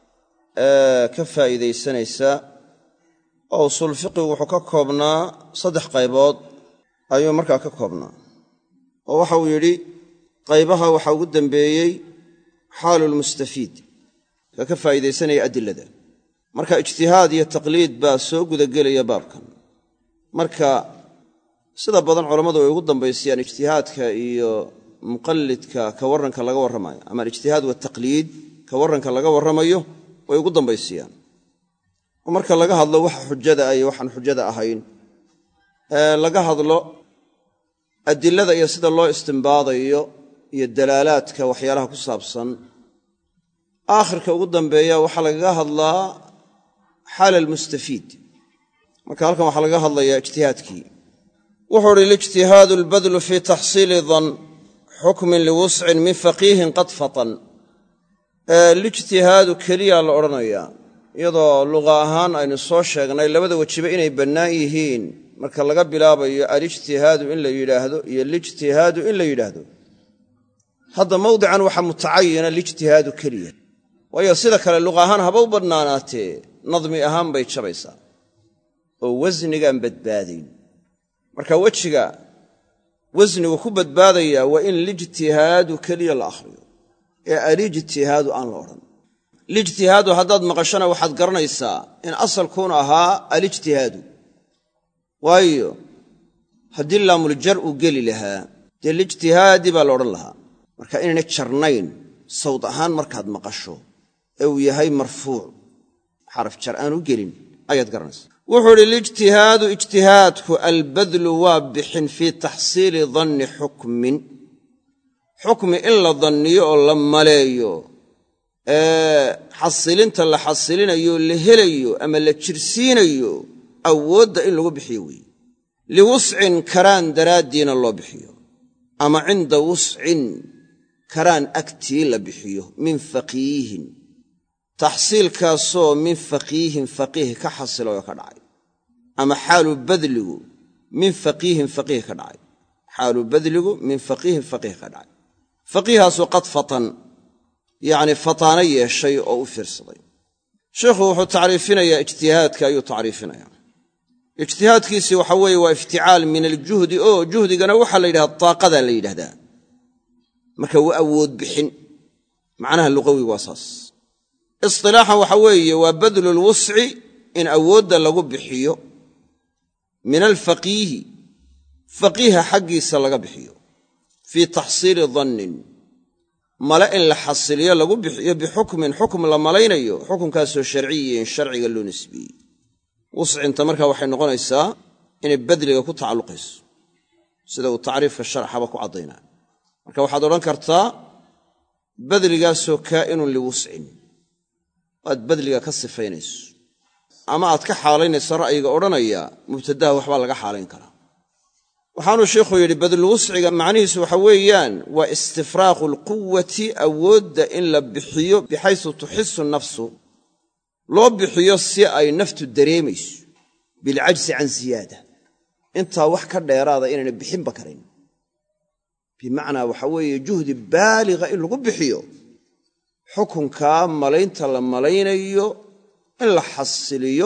ka faa'iidaysanaysa oo usuul fiqigu wuxuu ka koobnaa saddex qaybood ayuu markaa ka koobnaa oo waxa uu yidhi qaybaha waxaa ugu dambeeyey xaalulmustafiid ka ka faa'iidaysanaya adilada marka ijtihaad iyo taqliid baa soo gudagelaya baabkan marka sida badan culammadu way ugu dambaysayaan ijtihaadka iyo muqallidka ka warranka laga warramayo ama alijtihaad wataqliid ka warranka laga warramayo way ugu dambaysayaan oo marka laga hadlo waxa xujada ah iyo waxaan xujada ahayn ee laga hadlo adilada iyo sida loo istimbaadayo iyo dalaalaadka waxyaalaha ku saabsan aakhirka ugu dambeeya waxaa lagaga hadlaa xaal almustafiid marka halkan waxaa lagaga hadlayaa ijtihaadkii wuxuu uhi lijtihaadu albadlu fii taxsiili dan xukmin liwuscin min faqiihin qad fatan lijtihaadu keliyaa la odhanayaa iyadoo luqa ahaan aynu soo sheegnay labada wejiba inay bannaan yihiin marka laga bilaabayo alijtihaadu in la yidhaahdo iyo lijtihaadu in la yidhaahdo hadda mawdican waxaa mutacayina lijtihaadu keliya waayo sida kale luqa ahaan haba u bannaanaatee nadmi ahaan bay jabaysaa oo wasnigaan badbaadayn marka wejiga wasnigu ku badbaadayaa waa in lijtihaadu keliya la akhriyo ee alijtihaadu aan la odhan lijtihaadu haddaad maqashana waxaad garanaysaa in asalkuun ahaa alijtihaadu waayo haddii laamuljar uu geli lahaa dee lijtihaadi baa la odhan lahaa marka inayna jarnayn sawd ahaan markaad maqasho ee uu yahay marfuuc xaraf jar aanu gelin ayaad garanaysaa wuxuu idhi lijtihaadu ijtihaadku albadlu waa bixin fii taxsiili danni xukmin xukmi in la danniyo oo la maleeyo ee xasilinta la xasilinayo la helayo ama la jirsiinayo awoodda in lagu bixiyo weeye liwuscin karaan daraaddiina loo bixiyo ama cinda wuscin karaan agtii la bixiyo min faqiihin taxsiilkaasoo min faqiihin faqiih ka xasilay oo ka dhacay ama xaalu badligu min faqiihin faqiih ka dhacay xaalu badligu min faqiihin faqiih ka dhacay faqiihaasoo qad fatan yacni fataano yeeshay oo u fiirsaday sheikhu wuxuu tacriifinayaa ijtihaadka ayuu tacriifinayaa ijtihaadkiisii waxa weeye waa ifticaal min aljuhdi oo juhdigana waxaa la yidhahda taaqadaa la yidhahdaa marka waa awood bixin macnaha luqawigu waa saas istilaaxan waxa weeye waa badlu lwusci in awoodda lagu bixiyo min alfaqiihi faqiiha xaggiisa laga bixiyo fii taxsiili dannin male in la xasiliyo lagu bixiyo bixukmin xukm la malaynayo xukunkaasoo sharciyin sharciga loo nisbiyey wuscinta markaa waxay noqonaysaa inay badliga ku tacalluqayso sida uu tacriifka sharxaba ku caddaynaa marka waxaad odhan kartaa badligaasoo kaa'inun liwuscin aad badliga ka sifaynayso ama aad ka xaalaynayso ra'yiga odhanaya mubtadaha waxbaa laga xaalayn karaa waxaanuu sheikhu yidhi badluwusciga macnihiisu waxa weeyaan waa istifraaqu alquwati awoodda in la bixiyo bixaysu tuxisu nafsu loo bixiyo si ay naftu dareemayso bilcajsi can ziyaada intaa wax ka dheeraada inayna bixinba karin bimacnaa waxa weeye juhdi baaliga in lagu bixiyo xukunkaa malaynta la malaynayo in la xasiliyo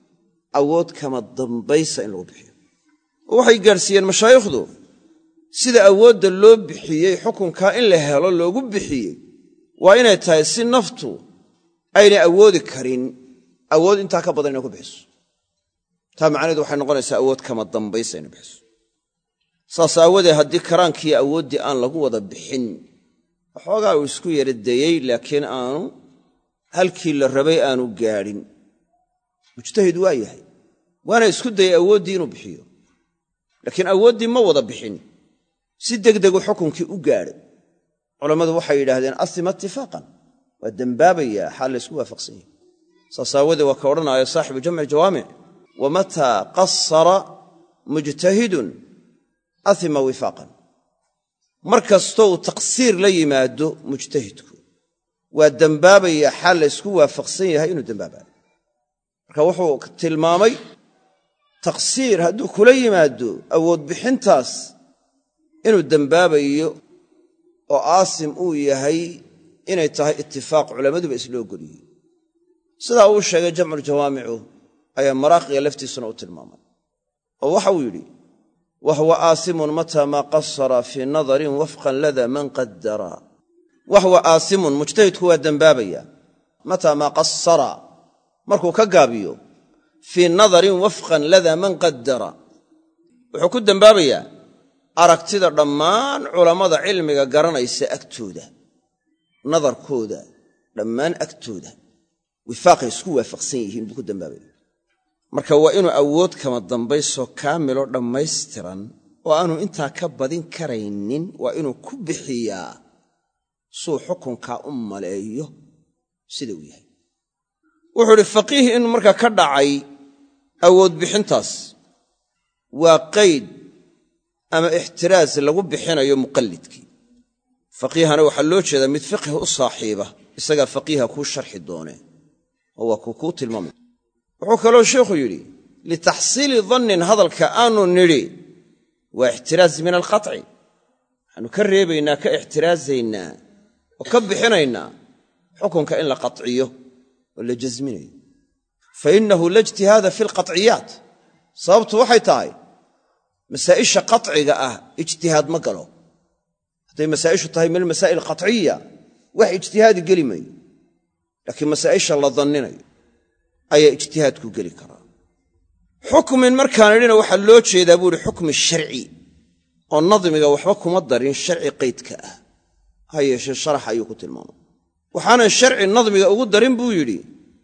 awood kama dambaysa in lagu bixiyo oo waxay gaadhsiiyeen mashaayikhdu sida awoodda loo bixiyey xukunkaa in la helo loogu bixiyey waa inay tahay si naftu aynay awoodi karin awood intaa ka badan inay ku bixiso taa macnaheedu waxay noqonaysaa awood kama dambaysa inay bixiso saas aawadee haddii karaankii awooddii aan lagu wada bixin waxoogaa uu isku yara dayey laakiin aanu halkii la rabay aanu gaadhin mujtahid waa yahay waana isku dayay awooddii inuu bixiyo laakiin awooddii ma wada bixin si degdegu xukunkii u gaadhay culammadu waxay yidhaahdeen asima itifaaqan waa dembaabayaa xaal laysku waafaqsan yahay saas aawadee waa ka odhanaayo saaxibu jamci jawaamic wamataa qassara mujtahidun asima wifaaqan mar kastoo uu taqsiir la yimaado mujtahidku waa dembaabayaa xaal laysku waafaqsan yahay inuu dembaabayo marka wuxuu tilmaamay taqsiir hadduu kula yimaado awood bixintaas inuu dembaabayo oo aasim uu yahay inay tahay itifaaq culammaduba isla ogoliyey sidaa uu sheegay jamculjawaamicu ayaa maraaqiga laftiisuna u tilmaamay oo waxa uu yidhi wahuwa aasimun mataa maa qasara fii nadarin wafqan lada man qaddara wahuwa aasimun mujtahidku waa dembaabaya mataa maa qasara markuu ka gaabiyo fii nadarin wafqan lada man qaddara wuxuu ku dembaabayaa aragtida dhammaan culammada cilmiga garanaysa agtooda nadarkooda dhammaan agtooda wifaaqay isku waafaqsan yihiin buu ku dembaabaya marka waa inuu awood kama dambaysoo kaamiloo dhammaystiran oo aanu intaa ka badin karaynin waa inuu ku bixiyaa suu xukunkaa u maleeyo sida uu yahay wuxuu idhi faqiih inuu markaa ka dhacay awood bixintaas waa qayd ama ixtiraas lagu bixinayo muqallidkii faqiihana waxaa loo jeedaa mid fiqhi u saaxiiba isagaa faqiiha kuu sharxi doonee oo waa kuu kuu tilmaamay wuxuu kaloo sheikhu yidhi litaxsiili dannin hadalka aanu nidhi waa ixtiraaz min alqaطci waxaanu ka reebaynaa ka ixtiraazaynaa oo ka bixinaynaa xukunka in la qaطciyo oo la jasminayo fa innahu la ijtihaada fi alqaطciyaat sababtu waxay tahay masaa'isha qaطciga ah ijtihaad ma galo hadday masaa'ishu tahay min almasaa'il qaطciya wax ijtihaadi geli maayo laakiin masaa'isha la danninayo ayaa ijtihaadku geli karaa xukmin markaan idhina waxaa loo jeedaa buu ihi xukmi sharci oo nadmiga waxba kuma darin sharci qaydka ah ha yeeshee sharax ayuu ku tilmaamay waxaanan sharci nadmiga ugu darin buu yidhi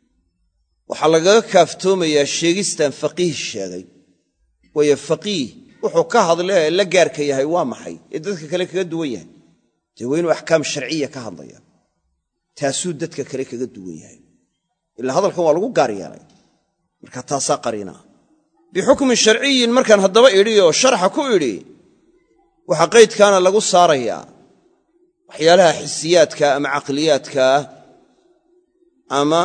waxaa lagaga kaaftoomayaa sheegistaan faqiih sheegay waayo faqiih wuxuu ka hadlee la gaarka yahay waa maxay ee dadka kale kaga duwan yahay dee waa inuu axkaam sharciya ka hadlaya taasuu dadka kale kaga duwan yahay ilaa hadalkan waa lagu gaar yeelay marka taasaa qariinaa bixukmin sharciyin markaan haddaba idhi oo sharxa ku idhi waxaa qaydkaana lagu saarayaa waxyaalaha xisiyaadka ama caqliyaadkaa ama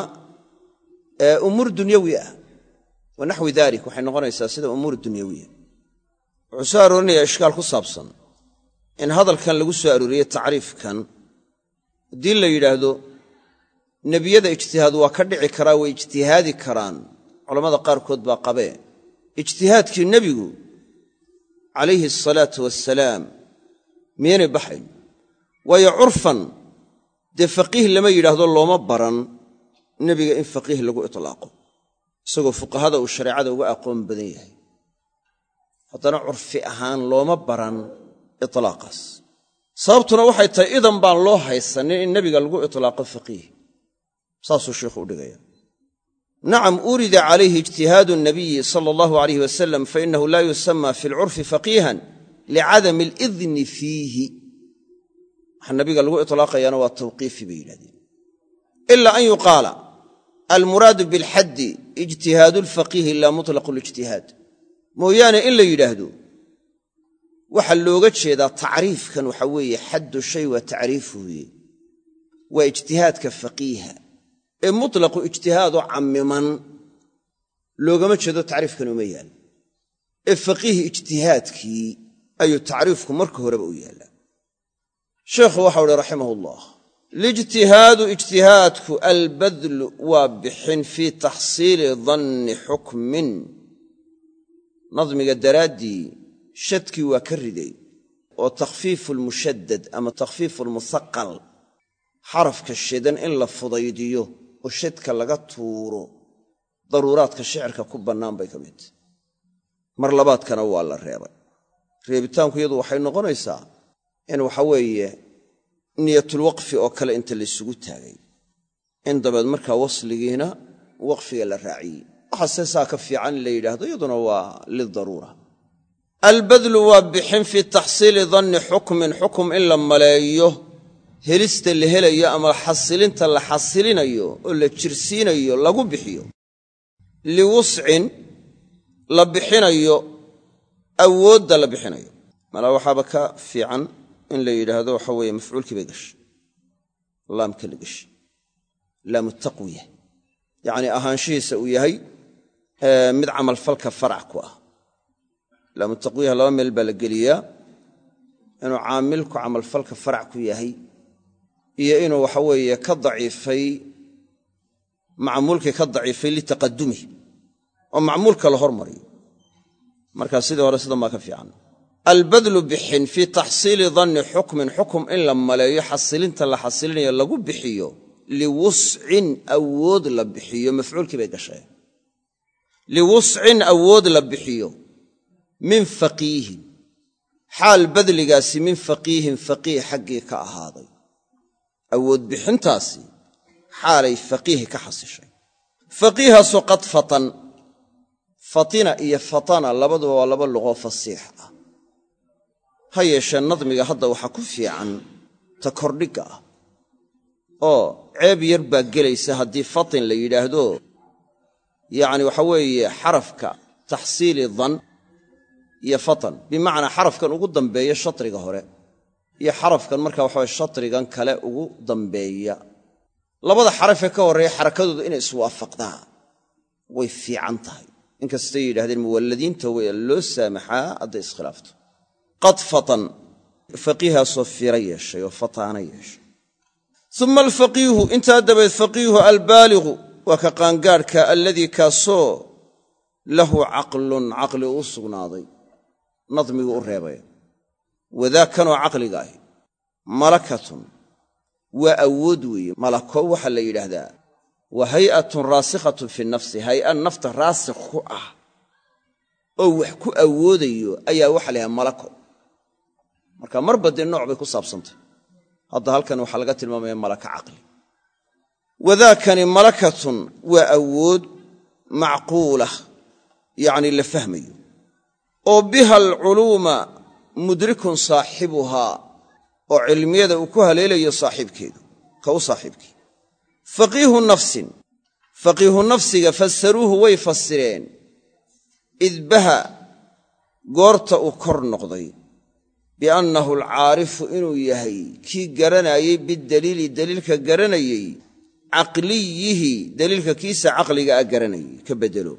umuur dunyawi ah wa naxwi daalik waxay noqonaysaa sida umuur dunyawiya wuxuu soo aroorinayaa ishkaal ku saabsan in hadalkan lagu soo arooriyey tacriifkan haddii la yidhaahdo nebiyada ijtihaad waa ka dhici karaa way ijtihaadi karaan culammada qaarkood baa qabee ijtihaadkii nebigu calayhi asalaatu wassalaam miyaynay baxayn waayo curfan dee faqiih lama yidhaahdo looma baran nebiga in faqiih lagu itlaaqo isagoo fuqahada uu shareecada uga aqoon badan yahay haddana curfi ahaan looma baran itlaaqaas sababtuna waxay tahay idan baan loo haysanin in nebiga lagu itlaaqo faqiih saasuu sheikhu u dhigaya nacam urida calayhi ijtihaadu nabiyi sala allahu alayh wasalam fainahu laa yusama fi alcurfi faqiihan licadami alidni fiihi waxaa nabiga lagu itlaaqayaana waa tawqiifi bay yidhahdeen ila an yuqaala almuraadu bilxaddi ijtihaadu alfaqiihi laa mutlaqu lijtihaad mooyaane in la yidhaahdo waxaa looga jeedaa tacriifkan waxa weeye xaddu shay waa tacriifuhuye waa ijtihaadka faqiiha ee mutlaqu ijtihaadoo cammiman loogama jeedo tacriifkan uma yaal ee faqiih ijtihaadkii ayuu tacriifku marka horeba u yaallaa sheekhu waxau uhi raximahullah lijtihaadu ijtihaadku albadlu waa bixin fii taxsiili danni xukmin nadmiga daraaddii shadkii waa ka riday oo takhfiifu lmushaddad ama takhfiifu lmusaqal xarafka shidan in la fudaydiyo oo shadka laga tuuro daruuraadka shicirka ku bannaan bay ka mid tahay mar labaadkana waa la reebay reebitaanku iyadu waxay noqonaysaa in waxa weeye niyatulwaqfi oo kale inta laysugu taagay in dabeed markaa wasligiina waqfiga la raaciyey waxaase saa ka fiican in la yidhaahdo iyaduna waa lidaruura albadlu waa bixin fii taxsiili danni xukmin xukum in la maleeyo helista la helayo ama xasilinta la xasilinayo oo la jirsiinayo lagu bixiyo liwuscin la bixinayo awoodda la bixinayo malaa waxaaba ka fiican in la yidhaahdo waxa weeye mafcuulkii bay gashay laamka la gashay laamu taqwiya yacnii ahaanshihiisa uu yahay mid camalfalka farac ku ah laamu taqwiyaha laba meel baa la geliyaa inuu caamilku camalfalka farac ku yahay iyo inuu waxa weeye ka daciifay macmuulkii ka daciifay litaqadumih oo macmuulka la hormariyo markaa sidii hore sidan baa ka fiican albadlu bixin fii taxsiili danni xukmin xukum in la maleeyo xasilinta la xasilinayo lagu bixiyo liwuscin awood la bixiyo mafcuulkii bay gashay liwuscin awood la bixiyo min faqiihin xaal badligaasi min faqiihin faqiih xaggii ka ahaaday awood bixintaasi xaalay faqiihi ka xasishay faqiihaasoo qad fatan fatina iyo fatana labaduba waa laba luqoo fasiix ah ha yeeshee nadmiga hadda waxaa ku fiican ta kordhigga ah oo ceeb yar baa gelaysa haddii fatin la yidhaahdo yacni waxa weeye xarafka taxsiili dan iyo fatan bimacnaa xarafkan ugu dambeeya shatriga hore iyo xarafkan markaa waxa weye shatrigan kale ugu dambeeya labada xarafee ka horreeya xarakadooda inay iswaafaqdaa way fiican tahay inkastay yidhahdeen muwalladiinta way loo saamaxaa hadday iskhilaafto qad fatan faqiihaasoo fira yeeshay oo fataana yeeshay uma alfaqiihu intaa dabaed faqiihu albaaligu waa ka qaangaadhka alladii kaasoo lahu caqlun caqli u sugnaaday nadmiguu u reebaya wadaakanoo caqliga ahi malakatun waa awood weeye malako waxaa la yidhaahdaa wa hay'atun raasikhatun fi nafsi hay'a nafta raasikh ku ah oo wax ku awoodayo ayaa waxa la yidhaha malako marka marba dee nooc bay ku saabsantay hadda halkan waxaa laga tilmaamaya malaka caqli wadaakani malakatun waa awood macquulah yacni la fahmayo oo biha alculuuma mudrikun saaxibuhaa oo cilmiyada uu ku haleelayo saaxiibkeedu ka u saaxiibkii faqiihu nafsin faqiihu nafsiga fassaruuhu way fasireen idbaha goorta uu kor noqday biannahu alcaarifu inuu yahay kii garanayey bidaliili daliilka garanayey caqliyihi daliilka kiisa caqliga a garanayey ka beddelo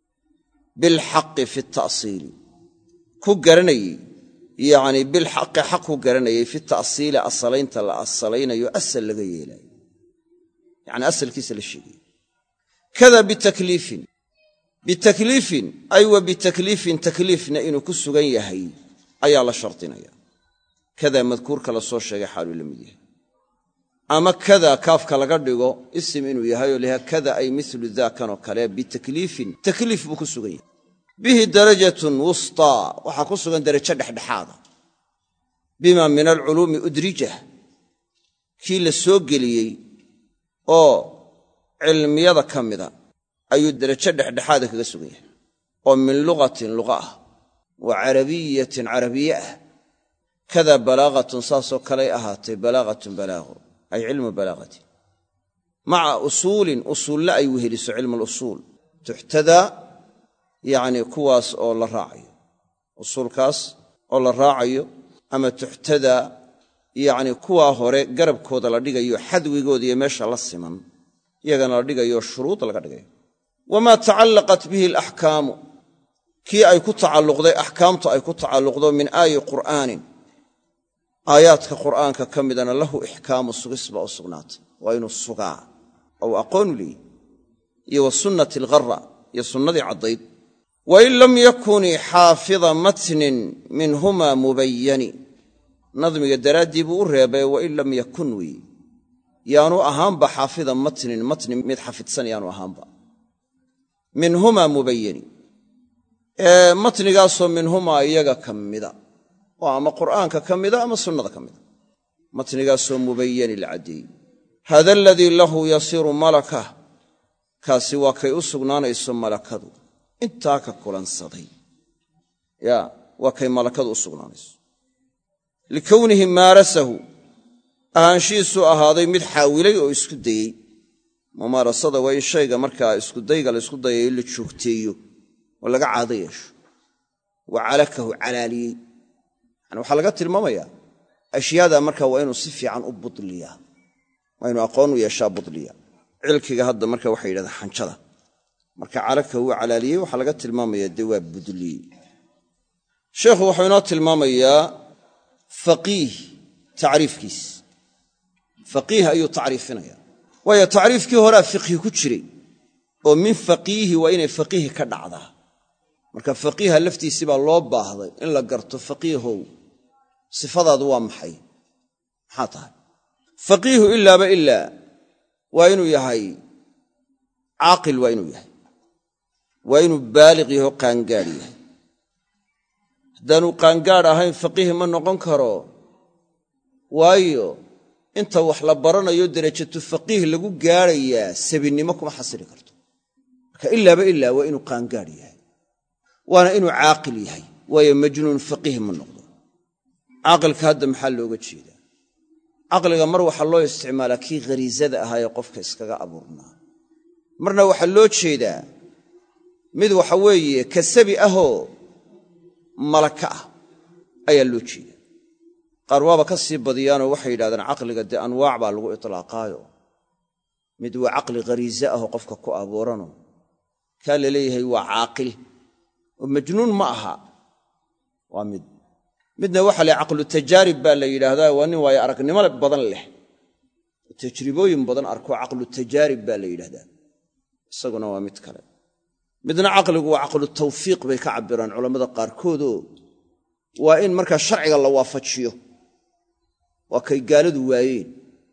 bilxaqi fi ta'siili ku garanayey yacnii bilxaqi xaq ku garanayey fi ta'siili asalaynta la asalaynayo asal laga yeelaayo yacnii asalkiisa la sheegayo kada bitakliifin bitakliifin ay wa bitakliifin takliifna inuu ku sugan yahay ayaa la shardinaya kadaa madkuurka la soo sheegay xaaluu la mid yahay ama kada kaafka laga dhigo isim inuu yahay oo laha kada ay milu daakanoo kale bitakliifin takliif buu ku sugan yahay bihi darajatun wustaa waxaa ku sugan darajo dhexdhexaada bima min alculuumi udrijah kii la soo geliyey oo cilmiyada ka mida ayuu darajo dhexdhexaada kaga sugan yahay oo min lugatin luqa ah wa carabiyatin carabiye ah kada balaaqatun saasoo kaley ahaatay balaaqatun balaago ay cilmu balaaqati maca usuulin usuulle ay weheliso cilmu alusuul tuxtadaa yacnii kuwaas oo la raacayo usuulkaas oo la raacayo ama tuxtadaa yacnii kuwaa hore garabkooda la dhigayo xadwigooda iyo meesha la siman iyagana la dhigayo shuruud laga dhigayo wamaa tacallaqat bihi alaxkaamu kii ay ku tacalluqday axkaamtu ay ku tacalluqdo min aayi qur'aanin aayaadka qur'aanka ka midana lahu ixkaamu sugisba u sugnaatay waa inuu sugaa ou aqoonu leeyahy iyo wa sunnati algharra iyo sunnadii caddayd wain lam yakunii xaafida matnin minhumaa mubayani nadmiga daraaddii buu u reebay wain lam yakun weye yaanu ahaanba xaafida matnin matni mid xafidsan yaanu ahaanba minhumaa mubayani ee matnigaasoo minhumaa iyaga ka mida oo ama qur'aanka ka mida ama sunnada ka mida matnigaasoo mubayani la caddeeyey hada aladii lahu yasiiru malakah kaasi waa kay u sugnaanayso malakadu intaa ka kulansaday ya waa kay malakadu u sugnaanayso likownihi maarasahu ahaanshihiisuu ahaaday mid xaawilay oo isku dayey mumaarasada waa in shayga markaa iskudayga la isku dayayo la joogteeyo oo laga caado yeesho wa calakahu calaaliyey yani waxaa laga tilmaamayaa ashyaada markaa waa inuu si fiican u budliyaa waa inuu aqoon u yeeshaa budliya cilkiga hadda marka waxay yidhahdaan xanjada marka calakahu waa calaaliyey waxaa laga tilmaamayaa dee waa budliyey sheekhu wuxuu inoo tilmaamayaa faqiih tacriifkiis faqiih ayuu tacriifinaya waayo tacriifkii horaa fiqhi ku jiray oo min faqiihi waa inay faqiihi ka dhacdaa marka faqiiha laftiisii baa loo baahday in la garto faqiihow sifadaadu waa maxay maxaa tahay faqiihu ilaaba ilaa waa inuu yahay caaqil waa inuu yahay waa inuu baaliq yaho qaangaadh yahay haddaanuu qaangaadh ahayn faqiihi ma noqon karo waayo inta wax la baranayo derajatu faqiih lagu gaadhayaa sabinnimo kuma xasili karto marka ilaaba ilaa waa inuu qaangaadh yahay waana inuu caaqil yahay waayo majnuun faqiih ma noqdo caaqilka hadda maxaa looga jeedaa caqliga mar waxaa loo isticmaalaa kii khariisada ahaa ee qofka iskaga abuurnaa marna waxaa loo jeedaa mid waxa weeye kasabi ahoo malaka ah ayaa loo jeedaa qaar waaba ka sii badiyaanoo waxay yidhahdaan caqliga dee anwaac baa lagu itlaaqaayo mid waa caqli khariise ahoo qofka ku abuurano kaa la leeyahay waa caaqil oo majnuun ma aha waa mid midna waxa le caqlu tajaarib baa la yidhaahdaa waa nin waayo aragnimo badan leh tajribooyin badan arko caqlu tajaarib baa la yidhahdaa isaguna waa mid kale midna caqligu waa caqlu tawfiiq bay ka cabbiraan culammada qaarkoodoo waa in markaa sharciga la waafajiyo waa kay gaaladu waayeen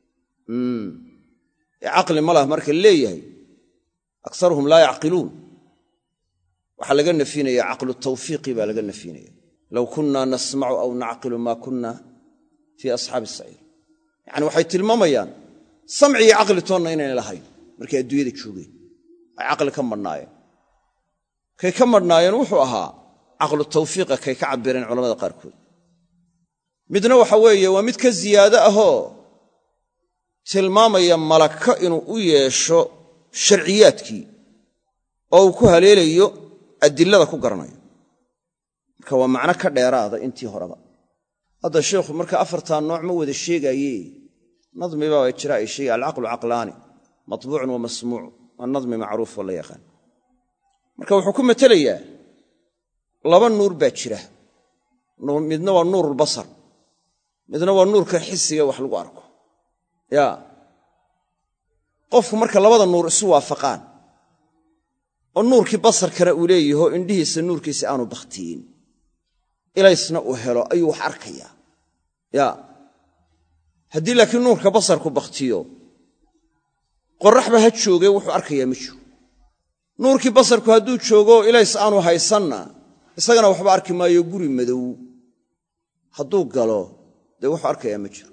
ee caqli ma lah marka leeyahay aksaruhum laa yacqiluun waxaa laga nafinaya caqlu tawfiiqi baa laga nafinaya low kunna nasmacu aw nacqilu maa kunna fii asxaabi saciir yacani waxay tilmaamayaan samci iyo caqli toonna inayna lahayn markay adduunyada joogeen ay caqli ka madhnaayeen kay ka madhnaayeen wuxuu ahaa caqlu tawfiiqa kay ka cabbireen culamada qaarkood midna waxa weeye waa mid ka ziyaado ahoo tilmaamaya malaka inuu u yeesho sharciyaadkii oo uu ku haleelayo adilada ku garanayo marka waa macno ka dheeraada intii horeba hadda sheekhu marka afartaa nooc ma wada sheegaaye nadmi baa jira ay sheegay alcaqlu caqlaani matbuucun wa masmuuc waa nadmi macruuf oo la yaqaan marka wuxuu ku matelayaa laba nuur baa jira midna waa nuurulbasar midna waa nuurka xisiga wax lagu arko ya qofku marka labada nuur isu waafaqaan oo nuurkii basarkana uu leeyaho indhihiisa nuurkiisa aanu bakhtiyin ilaysna uu helo ayuu wax arkayaa ya haddii laakiin nuurka basarku bakhtiyo qorraxba ha joogee wuxuu arkayaa ma jiro nuurkii basarku hadduu joogo ilays aanu haysanna isagana waxba arki maayo guri madow hadduu galo dee wuxuu arkayaa ma jiro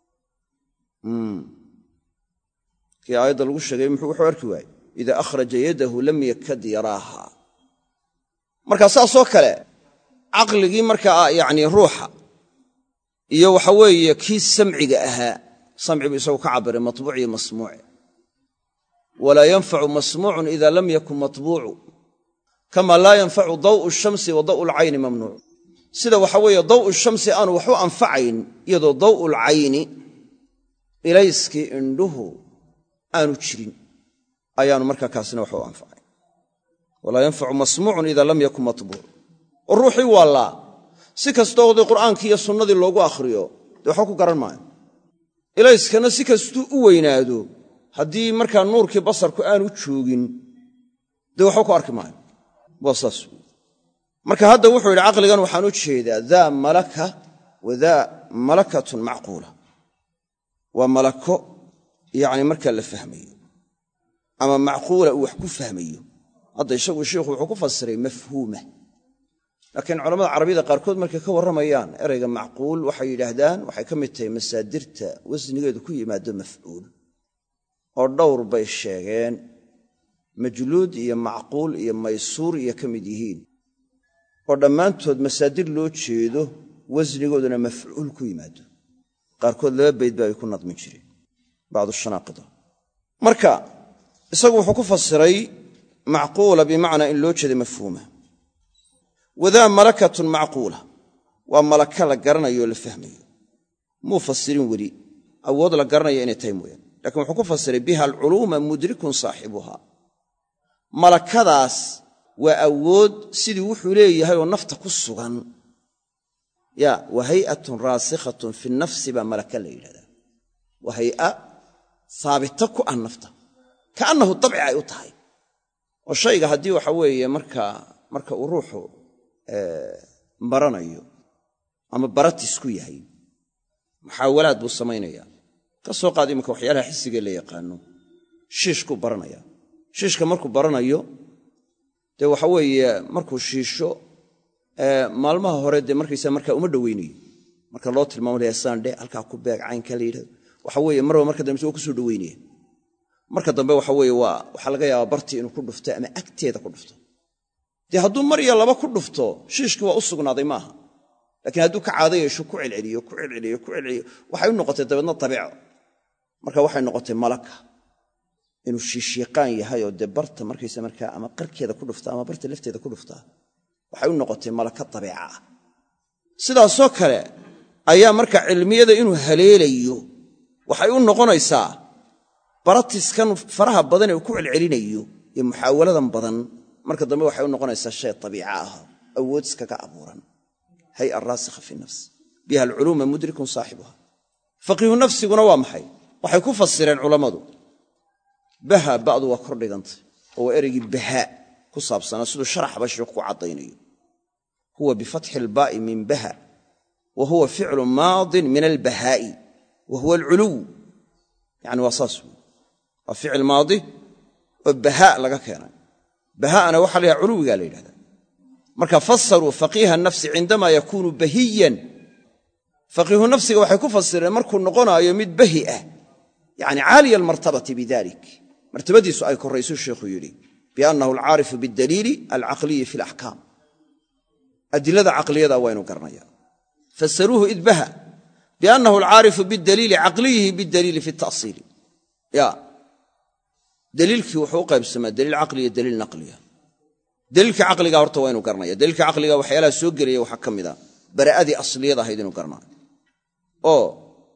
kii aayadda lagu sheegay wuxuu arki waaye idaa akhraja yadahu lam yakad yaraaha marka saasoo kale caqligii markaa yacnii ruuxa iyo waxa weeye kii samciga ahaa samcibu isagu ka cabbiray matbuuc iyo masmuuce walaa yanfacu masmuucun ida lam yakun matbuucu kama laa yanfacu daw'u shamsi wa daw'u lcayni mamnuuc sida waxa weeye daw'u shamsi aanu wax u anfacayn iyadoo daw'u lcayni ilayskii indhuhu aanu jirin ayaanu markaa kaasina wax u anfacayn walaa yanfacu masmuucun ida lam yakun matbuuc oo ruuxii waa laa si kastoo oday qur'aankii iyo sunnadii loogu akhriyo dee waxba ku garan maayo ilayskana si kastuu u weynaado haddii markaa nuurkii basarku aanu joogin dee waxba ku arki maayo waa saas marka hadda wuxuu yidhi caqligan waxaan u jeedaa daa malaka wa daa malakatun macquula waa malako yacni markaa la fahmayo ama macquula uu wax ku fahmayo hadda isagu sheikhu wuxuu ku fasiray mafhuuma laakiin culamada carabiyada qaarkood markay ka warramayaan ereyga macquul waxay yidhaahdaan waxay ka mid tahay masaadirta wasnigeedu ku yimaado mafcuul oo dhowr bay sheegeen majluud iyo macquul iyo maysuur iyo ka mid yihiin oo dhammaantood masaadir loo jeedo wasnigooduna mafcuul ku yimaado qaarkood laba bayd ba ay ku nadmin jireen bacdu shanaaqida marka isagu wuxuu ku fasiray macquula bimacnaa in loo jeeday mafhuuma wadaa malakatun macquula waa malaka la garanayo la fahmayo muu fasirin weli awood la garanaya inay tahay mooyaan lakiin wuxuu ku fasiray biha alculuuma mudrikun saaxibuhaa malakadaas waa awood sidii wuxuu leeyahay oo nafta ku sugan ya wa hay'atun raasikhatun fi nafsi baa malaka la yidhahdaa waa hay'a saabita ku ah nafta kaannahu dabci ay u tahay oo shayga haddii waxa weeye marka marka uu ruuxu baranayo ama baratis ku yahay muxaawalaad buu samaynayaa ka soo qaad iminka waxyaalaha xisiga la yaqaano shiishkuu baranaya shiishka markuu baranayo dee waxa weeye markuu shiisho maalmaha hore dee markaysaa markaa uma dhowaynayo marka loo tilmaamo layaa saandhe halkaa ku beeg caynka la yidhahdo waxa weeye marba marka dambe waa ku soo dhowaynaya marka dambe waxa weeye waa waxaa laga yaabaa bartii inuu ku dhufto ama agteeda ku dhufto dee hadduu mar iyo laba ku dhufto shiishkii waa u sugnaaday maaha laakiin hadduu ka caado yeesho ku celceliyo ku celceliyo ku celceliyo waxay u noqotay dabeedna dabiico marka waxay noqotay malaka inuu shiishiiqaan yahay oo dee barta markaysa markaa ama qarkeeda ku dhufta ama barta lafteeda ku dhuftaa waxay u noqotay malaka dabiica ah sidaasoo kale ayaa marka cilmiyada inuu haleelayo waxay u noqonaysaa baratiskan faraha badan ee uu ku celcelinayo iyo muxaawaladan badan marka dambe waxay u noqonaysaa shay dabiica ah awood iskaga abuuran hay'a raasikha fi nafs biha alculuuma mudrikun saaxibuha faqiihu nafsiguna waa maxay waxay ku fasireen culammadu baha ba'du waa kor dhigantay oo waa ereygii bahaa ku saabsanaa siduu sharaxba sheekhu ku caddaynayo huwa bifatxi albaa'i min baha wa huwa ficlu maadin min albahaa'i wa huwa alculuw yani waa saas wey waa ficil maadi oo bahaa laga keenay bahaa'ana waxa la yidhaha culuwigaa la yidhahdaa marka fasaruu faqiiha nafsi cindamaa yakuunu bahiyan faqiihu nafsiga waxay ku fasireen markuu noqonaayo mid bahi ah yani caaliya almartabati bidalik martabadiisu ay korraysuu sheekhu yidhi biannahu alcaarifu biddaliili alcaqliyi fi alaxkaam adilada caqliyada waa ynu garanaya fasaruuhu id baha biannahu alcaarifu biddaliili caqliyihi biddaliili fi ta'siili ya daliilkii wuxuu u qaybsamaa daliil caqliya daliil naqliya daliilka caqliga horta waa inuu garanaya daliilka caqliga waxyaalaha soo gelaya waxaa ka mid a bara'adii asliyada ahayd inuu garanayo oo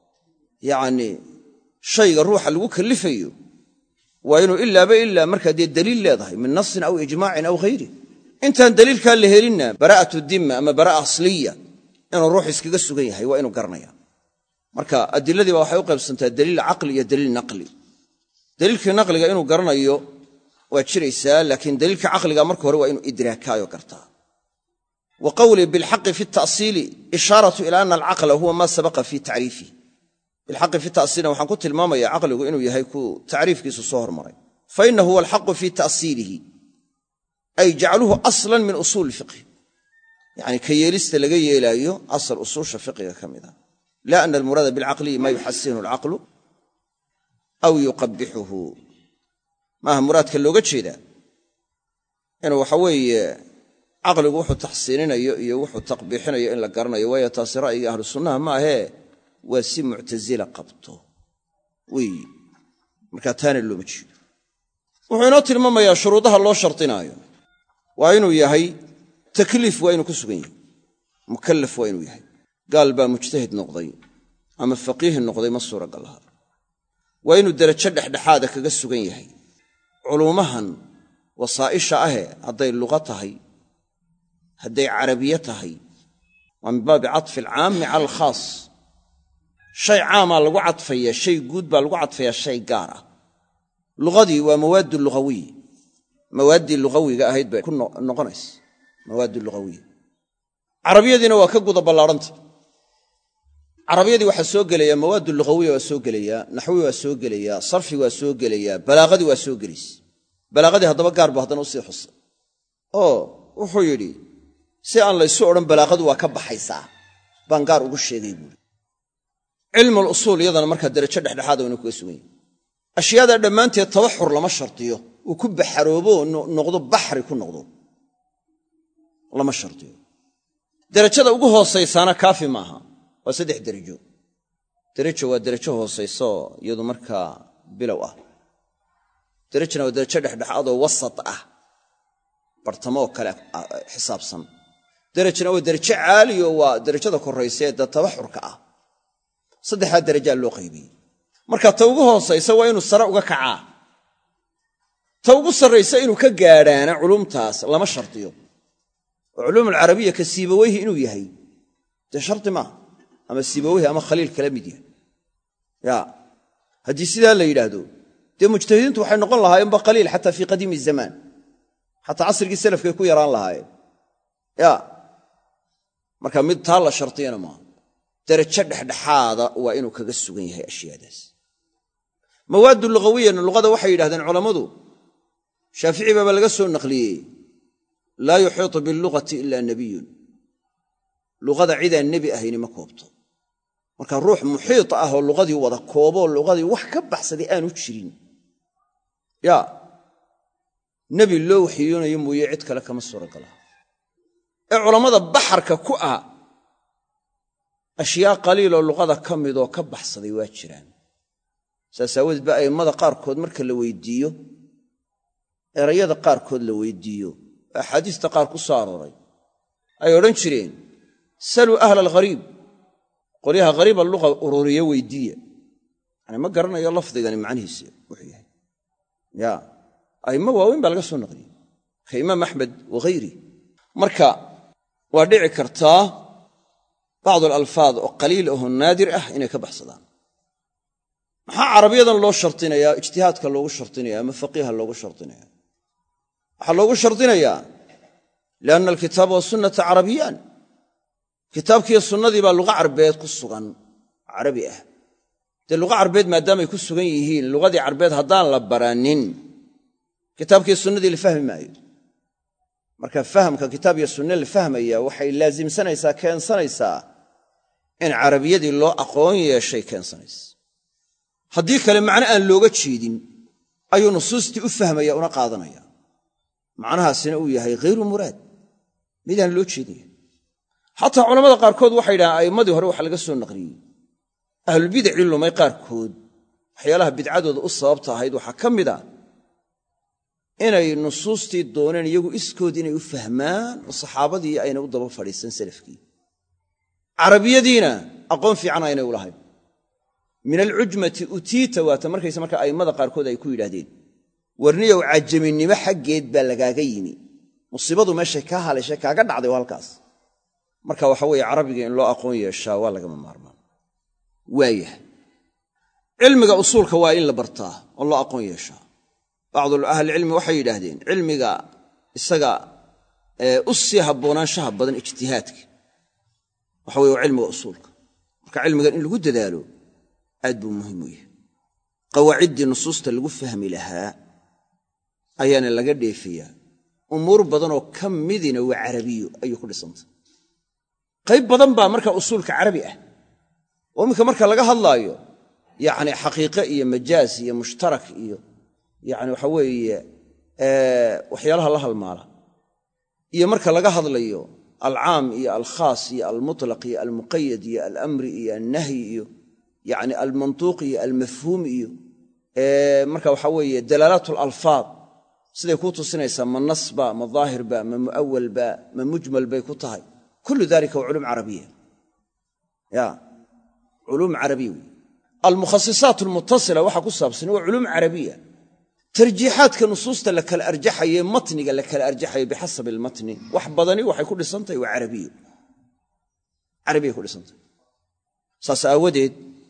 yacnii shayga ruuxa lagu kallifayo waa inuu ilaaba ilaa markaa dee daliil leedahay min nasin aw ijmaacin aw hayri intaan daliilkaa la helinna bara'atu dimma ama bara'a asliya inuu ruux iskaga sugan yahay waa inuu garanaya marka adiladiiba waxay u qaybsantaa daliil caqli iyo daliil naqli daliilkii naqliga inuu garanayo waa jiraysaa laakiin daliilka caqliga marka hore waa inuu idraakaayo gartaa wa qawlii bilxaqi fi ta'siili ishaaratu ila ana alcaqla huwa maa sabaqa fii tacriifihi bilxaqi fi ta'siilina waxaan ku tilmaamaya caqligu inuu yahay ku tacriifkiisu soo hormaray fa innahu huwa alxaqu fii ta'siilihi ay jacluhu aslan min usuuli fiqhi yacni ka yeelista laga yeelaayo asal usuusha fiqiga ka mid a laa ana almuraada bilcaqliyi maa yuxasinu alcaqlu aw yuqabbixuhu maaha muraadka looga jeedaa inuu waxa weeye caqligu wuxuu taxsiininayo iyo wuxuu taqbiixinayo in la garanayo waayo taasi ra'yiga ahlu sunnaha ma ahee waa si muctasila qabto weyi markaa taana looma jeedo wuxuu inoo tilmaamayaa shuruudaha loo shardinaayo waa inuu yahay takliif waa inuu ku sugan yahay mukallaf waa inuu yahay gaal baa mujtahid noqday ama faqiihi noqday ma suuragal aha waa inuu derajo dhexdhexaada kaga sugan yahay culuumahan wasaa'isha ahe hadday luqa tahay hadday carabiye tahay waa min baabi catfi alcaami cala alkhaas shay caamaa lagu cadfaya shay guud baa lagu cadfaya shay gaar ah luqadii waa mawaadu lugawiya mawaaddii lugawiga ahayd bay ku noqonaysa mawaadu lugawiya carabiyadiina waa ka guda ballaaranta carabiyadii waxaa soo gelaya mawaadu lugawiya waa soo gelaya naxwi waa soo gelaya sarfi waa soo gelaya balaaqadii waa soo gelaysa balaaqadii haddaba gaar buu haddana usii xusay oo wuxuu yidhi si aan laysu odhan balaaqadu waa ka baxaysaa baan gaar ugu sheegay buuri cilmul usuul iyadana markaa darajo dhexdhexaada waynu kaga sugan yahay ashyaada dhammaanteed tabaxur lama shartiyo uu ku baxaroobo noqdo baxri ku noqdo lama shartiyo darajada ugu hoosaysaana kaafi maaha waa saddex darajo darajo waa darajo hoosayso iyadu markaa bilow ah darajana waa darajo dhexdhexaad oo wasat ah bartamo oo kale xisaabsan darajana waa darajo caali oo waa darajada koraysa ee tabaxurka ah saddexda darajo loo qaybiyay marka ta ugu hoosaysa waa inuu sare uga kacaa ta ugu sarraysa inuu ka gaadhaana culumtaas lama shartiyo oo culuum alcarabiya ka siibawayhi inuu yahay dee sharti maaha ama siibawayhi ama khaliil kala mid yahay ya haddii sidaa la yidhaahdo dee mujtahidiintu waxay noqon lahaayeenba qaliil xataa fii qadiimi zamaan xataa casrigii salafkay ku yaraan lahaayeen ya marka mid taa la shartiyana maaha darajo dhexdhexaada waa inuu kaga sugan yahay ashyaadaas mawaadu lugawiyana luqada waxay yidhahdeen culammadu shaafici baaba laga soo naqliyey laa yuxiitu billughati ila nabiyun luqada cidaan nebi ahayni ma koobto marka ruux muxiit ah oo luqadii wada kooboo luqadii wax ka baxsaday aanu jirin ya nebi loo waxyoonayo mooye cid kale kama suuragala ee culammada baxarka ku ah ashyaa qaliiloo luqada ka midoo ka baxsaday waa jiraan saas aawadeed ba a'immada qaarkood marka la weydiiyo erayada qaarkood la weydiiyo axaadiista qaar ku soo arooray ay odhan jireen saluu ahla alghariib qolyaha hariiba luqa ururiye weydiiya yani ma garanayo lafdigani macnihiisa wuxuu yahay ya a'immo waaweyn baa laga soo naqliyey ka imaam axmed waghayri marka waa dhici kartaa bacdu alalfaad oo qaliil aho naadir ah inay ka baxsadaan maxaa carabiyadan loo shartinayaa ijtihaadka loogu shartinaya ama faqiiha loogu shartinaya waxaa loogu shardinayaa lianna alkitaaba wasunnata carabiyaan kitaabkiiyo sunnadii baa luqa carbeed ku sugan carabi ah dee luqa carbeed maadaamay ku sugan yihiin luqadii carbeed haddaan la baranin kitaabkiiyo sunnadii la fahmi maayo marka fahamka kitaab iyo sunne la fahmaya waxay laasimsanaysaa keensanaysaa in carabiyadii loo aqoon yeeshay keensanaysa haddii kale macno aan looga jeedin ayuu nusuustii u fahmaya una qaadanaya macnahaasina uu yahay hayru muraad midaan loo jeedaya xataa culammada qaarkood waxay yidhahaan a'immadii hore waxa laga soo naqliyey ahlulbidacii lumay qaarkood waxyaalaha bidcadooda u sababta ahayd waxaa ka mid a inay nusuustii dooneen iyagu iskood inay u fahmaan oo saxaabadii ayna u daba fadhiisan salafkii carabiyadiina aqoon fiican aynay u lahayn min alcujmati utiita waata markayse marka a'immada qaarkood ay ku yidhaahdeen warniyow cajaminimo xaggeed baa lagaaga yimi musiibadu meeshay kaa haleeshay kaaga dhacday waa halkaas marka waxa weeye carabiga in loo aqoon yeeshaa waa lagama maarmaan waayah cilmiga usuulka waa in la bartaa oo loo aqoon yeeshaa bacdu ahlicilmi waxay yidhaahdeen cilmiga isaga u sii haboonaanshaha badan ijtihaadka waxa weye waa cilmiga usuulka marka cilmigan in lagu dadaalo aad buu muhiim u yahay qawaaciddii nusuusta lagu fahmi lahaa ayaana laga dheefayaa umuur badanoo ka midina waa carabiyo ayuu ku dhisantay qayb badan baa marka usuulka carabi ah oo iminka marka laga hadlaayo yacni xaqiiqe iyo majaas iyo mushtarak iyo yacni waxa weeye waxyaalaha la halmaala iyo marka laga hadlayo alcaam iyo alkhaas iyo almutlaq iyo almuqayad iyo alamri iyo alnahyi iyo yacni almantuuq iyo almafhuum iyo marka waxa weeye dalaalaat alalfaad siday kuu tusinaysaa ma nasba ma daahirba ma mu'awalba ma mujmal bay ku tahay kullu dalika waa culuum carabiya ya culuum carabiya wey almukhasisaat almutasila waxa ku saabsan waa culuum carabiya tarjiixaadka nusuusta la kala arjaxaye matniga la kala arjaxayo bixasabi almatni wax badani waxay ku dhisantahay waa carabiyo carabiya ku dhisantahay saas aawadeed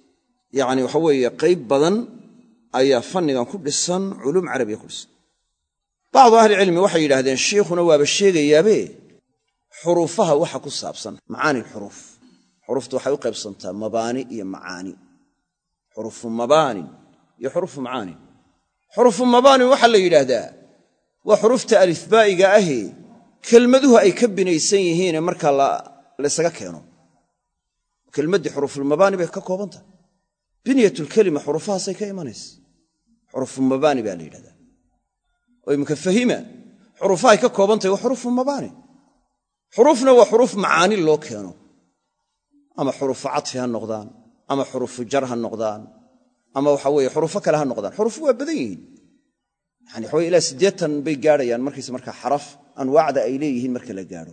yacni waxa weeye qayb badan ayaa fannigan ku dhisan culuum carabiya ku dhisan bacdu ahlicilmi waxay yidhaahdeen sheikhuna waaba sheegayaabe xuruufaha waxa ku saabsan macaani lxuruuf xuruufta waxay u qaybsantaa mabaani iyo macaani xuruufu mabaanin iyo xuruufu macaanin xuruufu mabaanin waxaa la yidhaahdaa waa xuruufta alifbaa'iga ahee kelmaduhu ay ka binaysan yihiine markaa laysaga keeno kelmaddii xuruufulmabaani bay ka kooban tahay binyatulkelima xuruufahaasay ka imanaysa xuruufu mabaani baa la yidhahdaa oo iminka fahima xuruufahay ka kooban tahay waa xuruufu mabaani xuruufna waa xuruuf macaani loo keeno ama xuruufu cadfi ha noqdaan ama xuruufu jar ha noqdaan ama waxa weeye xuruufo kale ha noqdaan xuruufu waa badan yihiin yani waxa weye ilaa siddeetan bay gaadhayaan markayse markaa xaraf anwaacda ay leeyihiin marka la gaadho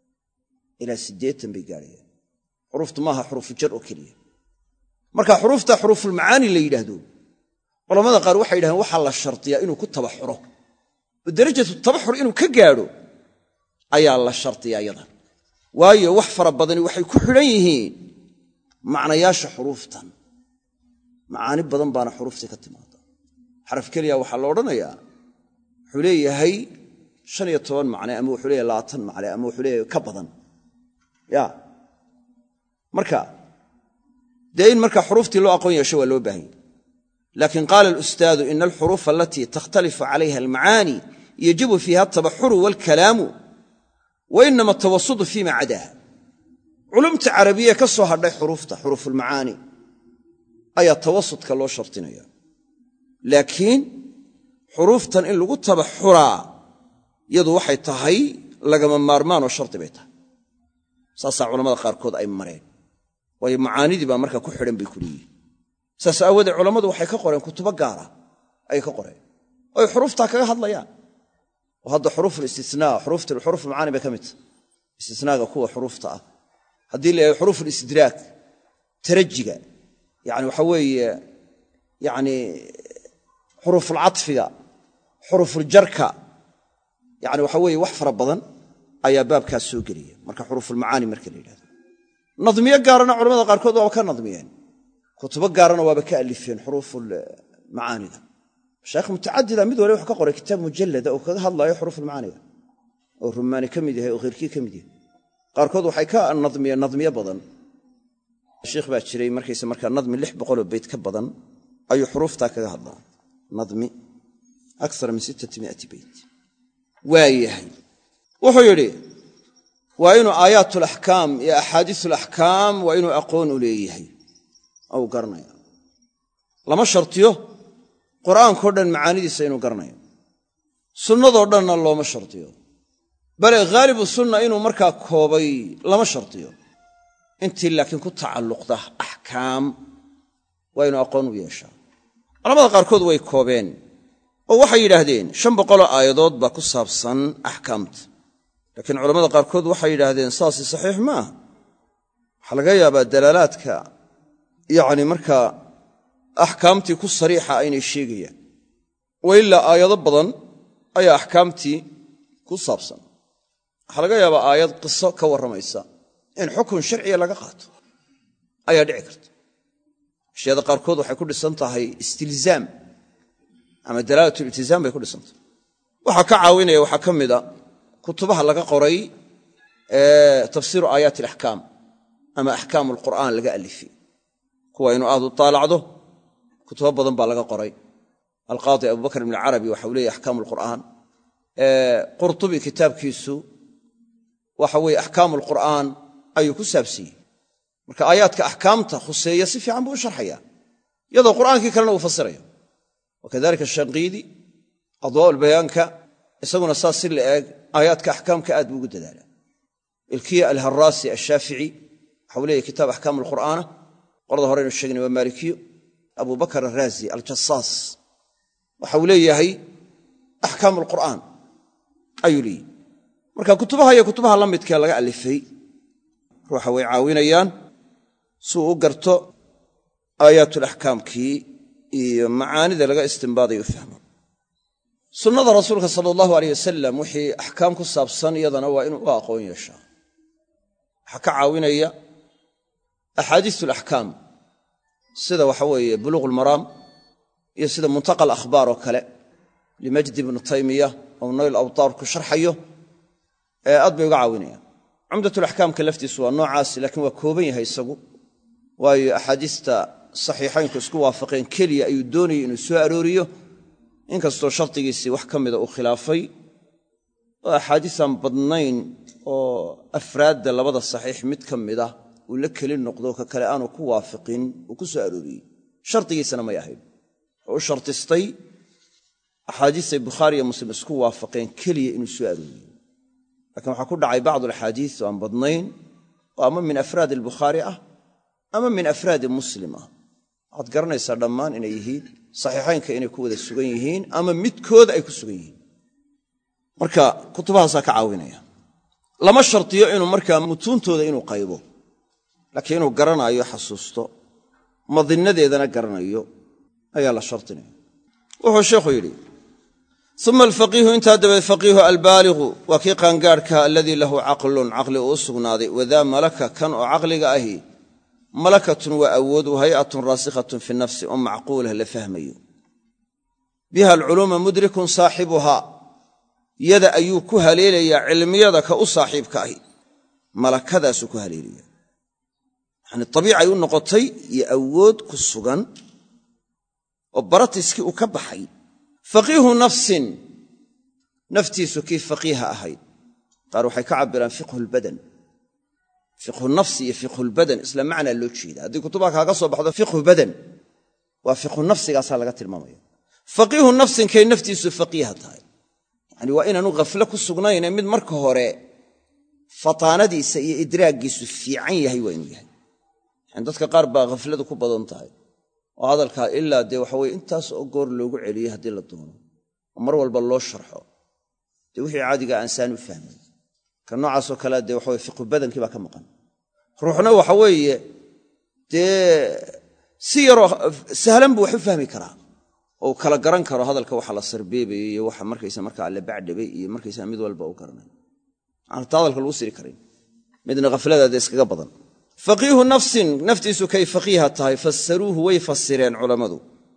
ilaa siddeetan bay gaadhayaan xuruuftu maaha xuruufu jar oo keliya marka xuruufta xuruufulmacaani la yidhaahdo culammada qaar waxay yidhahdeen waxaa la shardiyaa inuu ku tabaxuro oo darajatu tabaxur inuu ka gaadho ayaa la shardiyaa yadan waayo wax fara badani waxay ku xidhan yihiin macnayaasha xuruuftan macaani badan baana xuruuftii ka timaada xaraf keliya waxaa la odhanayaa wuxuu leeyahay shan iyo toban macne ama wuxuu leeyahay labaatan macne ama wuxuu leeyahay ka badan ya marka dee in marka xuruuftii loo aqoon yeesho waa loo baahanya laakiin qaala alustaadu ina alxuruufa alatii takhtalifu calayha almacaani yajibu fiiha altabaxuru waalkalaamu wa inama atawasudu fiima cadaaha culumta carabiya ka soo hadhay xuruufta xuruufulmacaani ayaa tawasudka loo shardinaya laakiin xuruuftan in lagu tabaxuraa yadu waxay tahay lagama maarmaan oo shardi bay tahay saasaa culammada qaarkood ay mareen waayo macaanidii baa markaa ku xidhan bay ku leeyihin saas aawoodee culammadu waxay ka qoreen kutubo gaara ayay ka qoreen oo ay xuruuftaa kaga hadlayaan oo hadda xuruufulistisnaa xuruufulmacaani bay ka mid tahay istisnaaga kuwa xuruufta ah haddii la yahay xuruufulistidraag tarajiga yani waxa weeye yani xuruufulcadfiga xuruufuljarka yani waxa weeye wax fara badan ayaa baabkaas soo gelaya marka xuruufulmacaani marka la yidhahdo nadmiyo gaarana culamada qaarkood waaba ka nadmiyeen kutubo gaarana waaba ka alifeen xuruufulmacaanida mashaayikh mutacadida mid waliba wuxuu ka qoray kitaab mujallada oo kaga hadlaayo xuruufulmacaaniga oo rumaani ka mid yahay oo khayrkii ka mid yahay qaarkood waxay ka nadmiyeen nadmiyo badan sheikh baa jiray markayse markaa nadmi lix boqoloo beyt ka badan ayuu xuruuftaa kaga hadlaa nadmi akara min sittati miati beyt waa yahay wuxuu yidhi waa inuu aayaatulaxkaam iyo axaadiisulaxkaam waa inuu aqoon u leeyahay ou garanaya lama shartiyo qur'aankao dhan macaanidiisa inuu garanayo sunnadoo dhanna looma shartiyo bale haalibu sunna inuu markaa koobay lama shartiyo intii laakiin ku tacalluqda axkaam waa inuu aqoon u yeeshaa culamada qaarkood way koobeen oo waxay yidhaahdeen shan boqoloo aayadood baa ku saabsan axkaamta laakiin culamada qaarkood waxay yidhaahdeen saasi saxiix maaha waxaa laga yaabaa dalaalaadka yacni markaa axkaamtii ku sariixa aynay sheegayaan wa ilaa aayado badan ayaa axkaamtii ku saabsan waxaa laga yaabaa aayad qiso ka warramaysa in xukun sharciga laga qaato ayaa dhici karta ashyaada qaarkood waxay ku dhisan tahay istilzaam ama dalaalatuliltizaam bay ku dhisantahay waxaa ka caawinaya waxaa ka mida kutubaha laga qoray tafsiiru aayaati alaxkaam ama axkaamu alqur'aan laga alifay kuwa inuu aad u taalacdo kutubo badan baa laga qoray alqaadi abubakr ibn alcarabi waxa uu leeyahy axkaamu alqur'aan qurtubi kitaabkiisu waxa weeye axkaamu alqur'aan ayuu ku saabsiiyey marka aayaadka axkaamta khuseeya si fiican buu u sharxaya iyadoo qur'aankii kalena uu fasirayo wakadalika ashanqiidi adwaa'ulbayaanka isaguna saas si la eeg aayaadka axkaamka aad buu ugu dadaalaa ilkiya alharaasi ashaafici waxa uu leeyahy kitaab axkaamu alqur'aana qorada horeynu sheegnay waa maalikiyo abubakar araazi aljasaas waxa uu leeyahay axkaamu alqur'aan ayuu leeyahy marka kutubaha iyo kutubaha la midkee laga alifay ruuxa way caawinayaan suu u garto aayaatulaxkaamkii iyo macaanida laga istimbaadayo u fahmo sunnada rasuulka sala allahu aleyh wasalam wixii axkaam ku saabsan iyadana waa inuu u aqoon yeeshaa waxaa ka caawinaya axaadiistulaxkaam sida waxa weeye buluuq ulmaraam iyo sida muntaqa alakhbaar oo kale limajdi ibnu taymiya oo nayl awtaar ku sharxayo ee aad bay uga caawinayaan cumdatulaxkaamka laftiisu waa noocaas laakiin waa kooban yahay isagu waayo axaadiista saxiixaynku isku waafaqeen keliya ayuu doonayay inuu soo arooriyo inkastoo shardigiisii wax ka mida uu khilaafay oo axaadiisaan badnayn oo afraadda labada saxiix mid ka mida uu la keli noqdo ka kale aanu ku waafiqin uu ku soo arooriyey shardigiisana may ahayn wuxuu u shartistay axaadiistay bukhaari iyo muslim isku waafaqeen keliya inuu soo arooriyo laakiin waxaa ku dhacay bacdu alaxaadiis oo aan badnayn oo ama min afraadi albukhaari ah ama min afraadi muslim ah waxaad garanaysaa dhammaan inay yihiin saxiixaynka inay ku wada sugan yihiin ama midkooda ay ku sugan yihiin marka kutubahaasaa ka caawinaya lama shartiyo inuu markaa mutuuntooda inuu qaybo laakiin inuu garanaayo xasuusto madinnadeedana garanayo ayaa la shartinaya wuxuu sheekhu yidhi uma alfaqiihu intaa dabeed faqiihu albaaligu waa kii qaangaadhka aladii lahu caqlun caqli uu u sugnaaday wadaa malaka kan oo caqliga ahi malakatun waa awood u hay'atun raasikhatun fi nafsi oo macquulah la fahmayo biha alculuuma mudrikun saaxibuhaa yada ayuu ku haleelayaa cilmiyada ka u saaxiibka ahi malakadaasuu ku haleelaya yacni abiicay u noqotay iyo awood ku sugan oo baratiskii uu ka baxay faqiihu nafsin naftiisu kii faqiiha ahayd qaar waxay ka cabbiraan fiqhu lbadan fiqhu nafsi iyo fiqhu lbadan isla macnaa loo jeeda haddii kutubaha kaaga soo baxdo fiqhu badan waa fiqhu nafsigaasaa laga tilmaamaya faqiihu nafsin kay naftiisu faqiiha tahay yani waa inaanu ghaflo ku sugnayne mid marka hore fataanadiisa iyo idraaggiisu fiican yahay waa inuu yahay yani dadka qaar baa ghafladu ku badan tahay oo hadalkaa ilaa dee waxa weye intaas oo goor loogu celiyey haddii la doono oo mar walba loo sharxo dee wixii caadiga aansaan u fahmay ka noocaasoo kalea dee waxa weye fiqhu badankii baa ka maqan ruuxna waxa weeye dee si yaroo sahlan buu wax u fahmi karaa oo uu kala garan karo hadalka waxa la sarbeebayey iyo waxa markaysa markaa la bacdhabay iyo markaysa mid walba u garanay aan ta hadalka lagu siri karin midna ghafladaada iskaga badan faqiihu nafsin naftiisu kay faqiiha tahay fassaruuhu way fasireen culammadu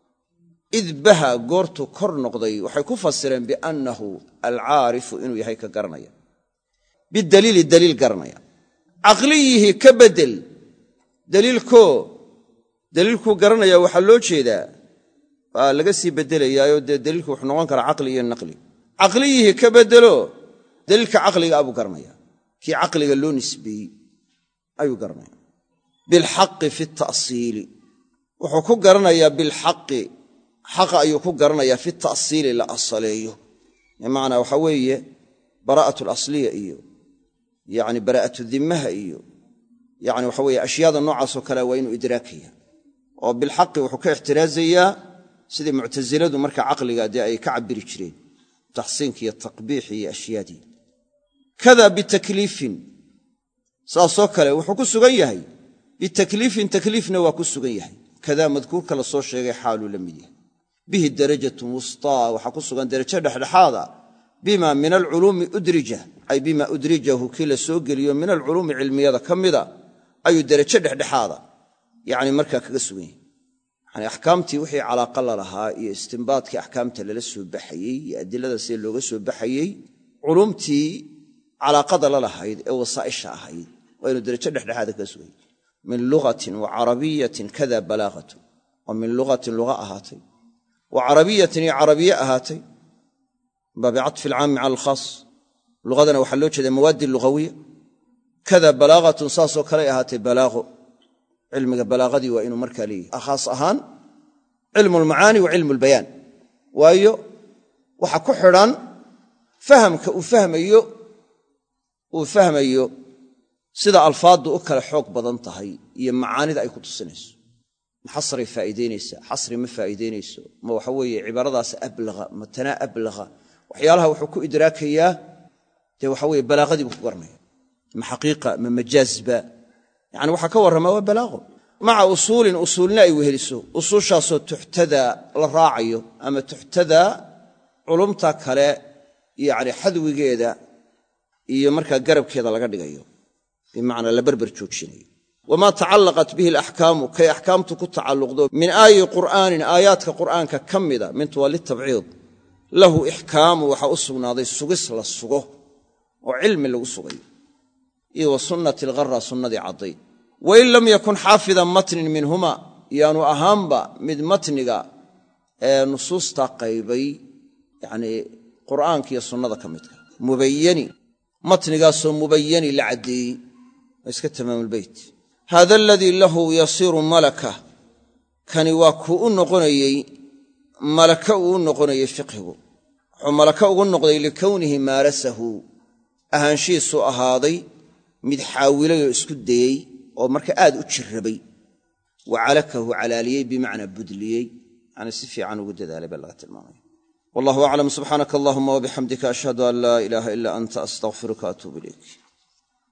id baha goortuu kor noqday waxay ku fasireen biannahu alcaarifu inuu yahay ka garanaya bidaliili daliil garanaya caqliyihi ka bedel daliilkoo daliilkuu garanaya waxaa loo jeedaa waa laga sii beddelayaayo dee daliilku wuxuu noqon karaa caqli iyo naqli caqliyihi ka beddelo daliilka caqliga abuu garanaya kii caqliga loo nisbeeyey ayuu garanaya bilxaqi fi ta'siili wuxuu ku garanayaa bilxaqi xaqa ayuu ku garanayaa fi ta'siili la asaleeyo bimacnaa waxaa weeye baraa'atu alasliya iyo yacni baraa'atu dimmaha iyo yacni waxa weeye ashyaada noocaasoo kale waa inuu idraakaya oo bilxaqi wuxuu ka ixtiraazayaa sidii muctasiladu marka caqliga dee ay ka cabbiri jireen taxsiinki iyo taqbiixi iyo ashyaadii kada bitakliifin saasoo kale wuxuu ku sugan yahay bitakliifin takliifna waa ku sugan yahay kadaa madkuurka la soo sheegay xaaluu la mid yahay bihi darajatun wustaa waxaa ku sugan darajo dhexdhexaada bima min alculuumi udrija ay bima udrijahu kii la soo geliyo min alculuumi cilmiyada ka mida ayuu darajo dhexdhexaada yacni markaa kaga sugan yahay yani axkaamtii wixii calaaqa la lahaa iyo istimbaadkii axkaamta lala soo baxayey iyo adilada sida looga soo baxayey culumtii calaaqada la lahayd ee wasaa'isha ahayd waa inuu darajo dhexdhexaada kaga sugan yahay min lugatin wa carabiyatin kada balaagatu waa min lugatin luga ahaatay wa carabiyatin iyo carabiye ahaatay baabi caطfi alcaami cala alkhaas lugadana waxaa loo jeedaa mawaadi lugawiya kada balaagatun saasoo kaley ahaatay balaaqo cilmiga balaagadii waa inuu markaa leeyahay khaas ahaan cilmu almacaani wa cilmu albayaan waayo waxa ku xidhan fahamka uu fahmayo uu fahmayo sida alfaaddu u kale xoog badan tahay iyo macaanida ay ku tusinayso ma xasray faa'iidaynaysaa xasri ma faa'iidaynayso ma waxa weeye cibaaradaas ablaga ma tanaa ablaga waxyaalaha wuxuu ku idraakayaa dee waxa weye balaagadii buu ku garanaya ma xaqiiqa ma majaazba yacani waxaa ka warramaa waa balaaqo maca usuulin usuulna ay weheliso usuushaasoo tuxtadaa la raacayo ama tuxtadaa culumta kale yacni xadwigeeda iyo markaa garabkeeda laga dhigayo bimacnaa la berber joojinayo wamaa tacallaqat bihi alaxkaamu kay axkaamtu ku tacalluqdo min aayi qur'aanin aayaadka qur'aanka ka mida mintu waa litabciid lahu ixkaamu waxaa u sugnaaday sugis la sugo oo cilmi lagu sugayo iyo wa sunnati algharra sunnadii caddayd wain lam yakun xaafidan matnin minhuma yaanu ahaanba mid matniga ee nusuustaa qaybay yacnii qur'aanka iyo sunnada ka midka mubayani matnigaasoo mubayani la caddeeyey waa iska tamaamulbeyt haada aladii lahu yasiiru malaka kani waa kuu u noqonayey malaka uu u noqonayey fiqhigu wuxuu malaka ugu noqday likownihi maarasahu ahaanshihiisuu ahaaday mid xaawilay oo isku dayey oo marka aad u jirrabay wa calakahu calaaliyey bimacnaa budliyey yani si fiican ugu dadaalay baa laga tilmaamaya wallahu aclam subxaanaka allahuma wabixamdika ashhadu an laa ilaaha ilaa anta astaqfiruka atuubu ilayk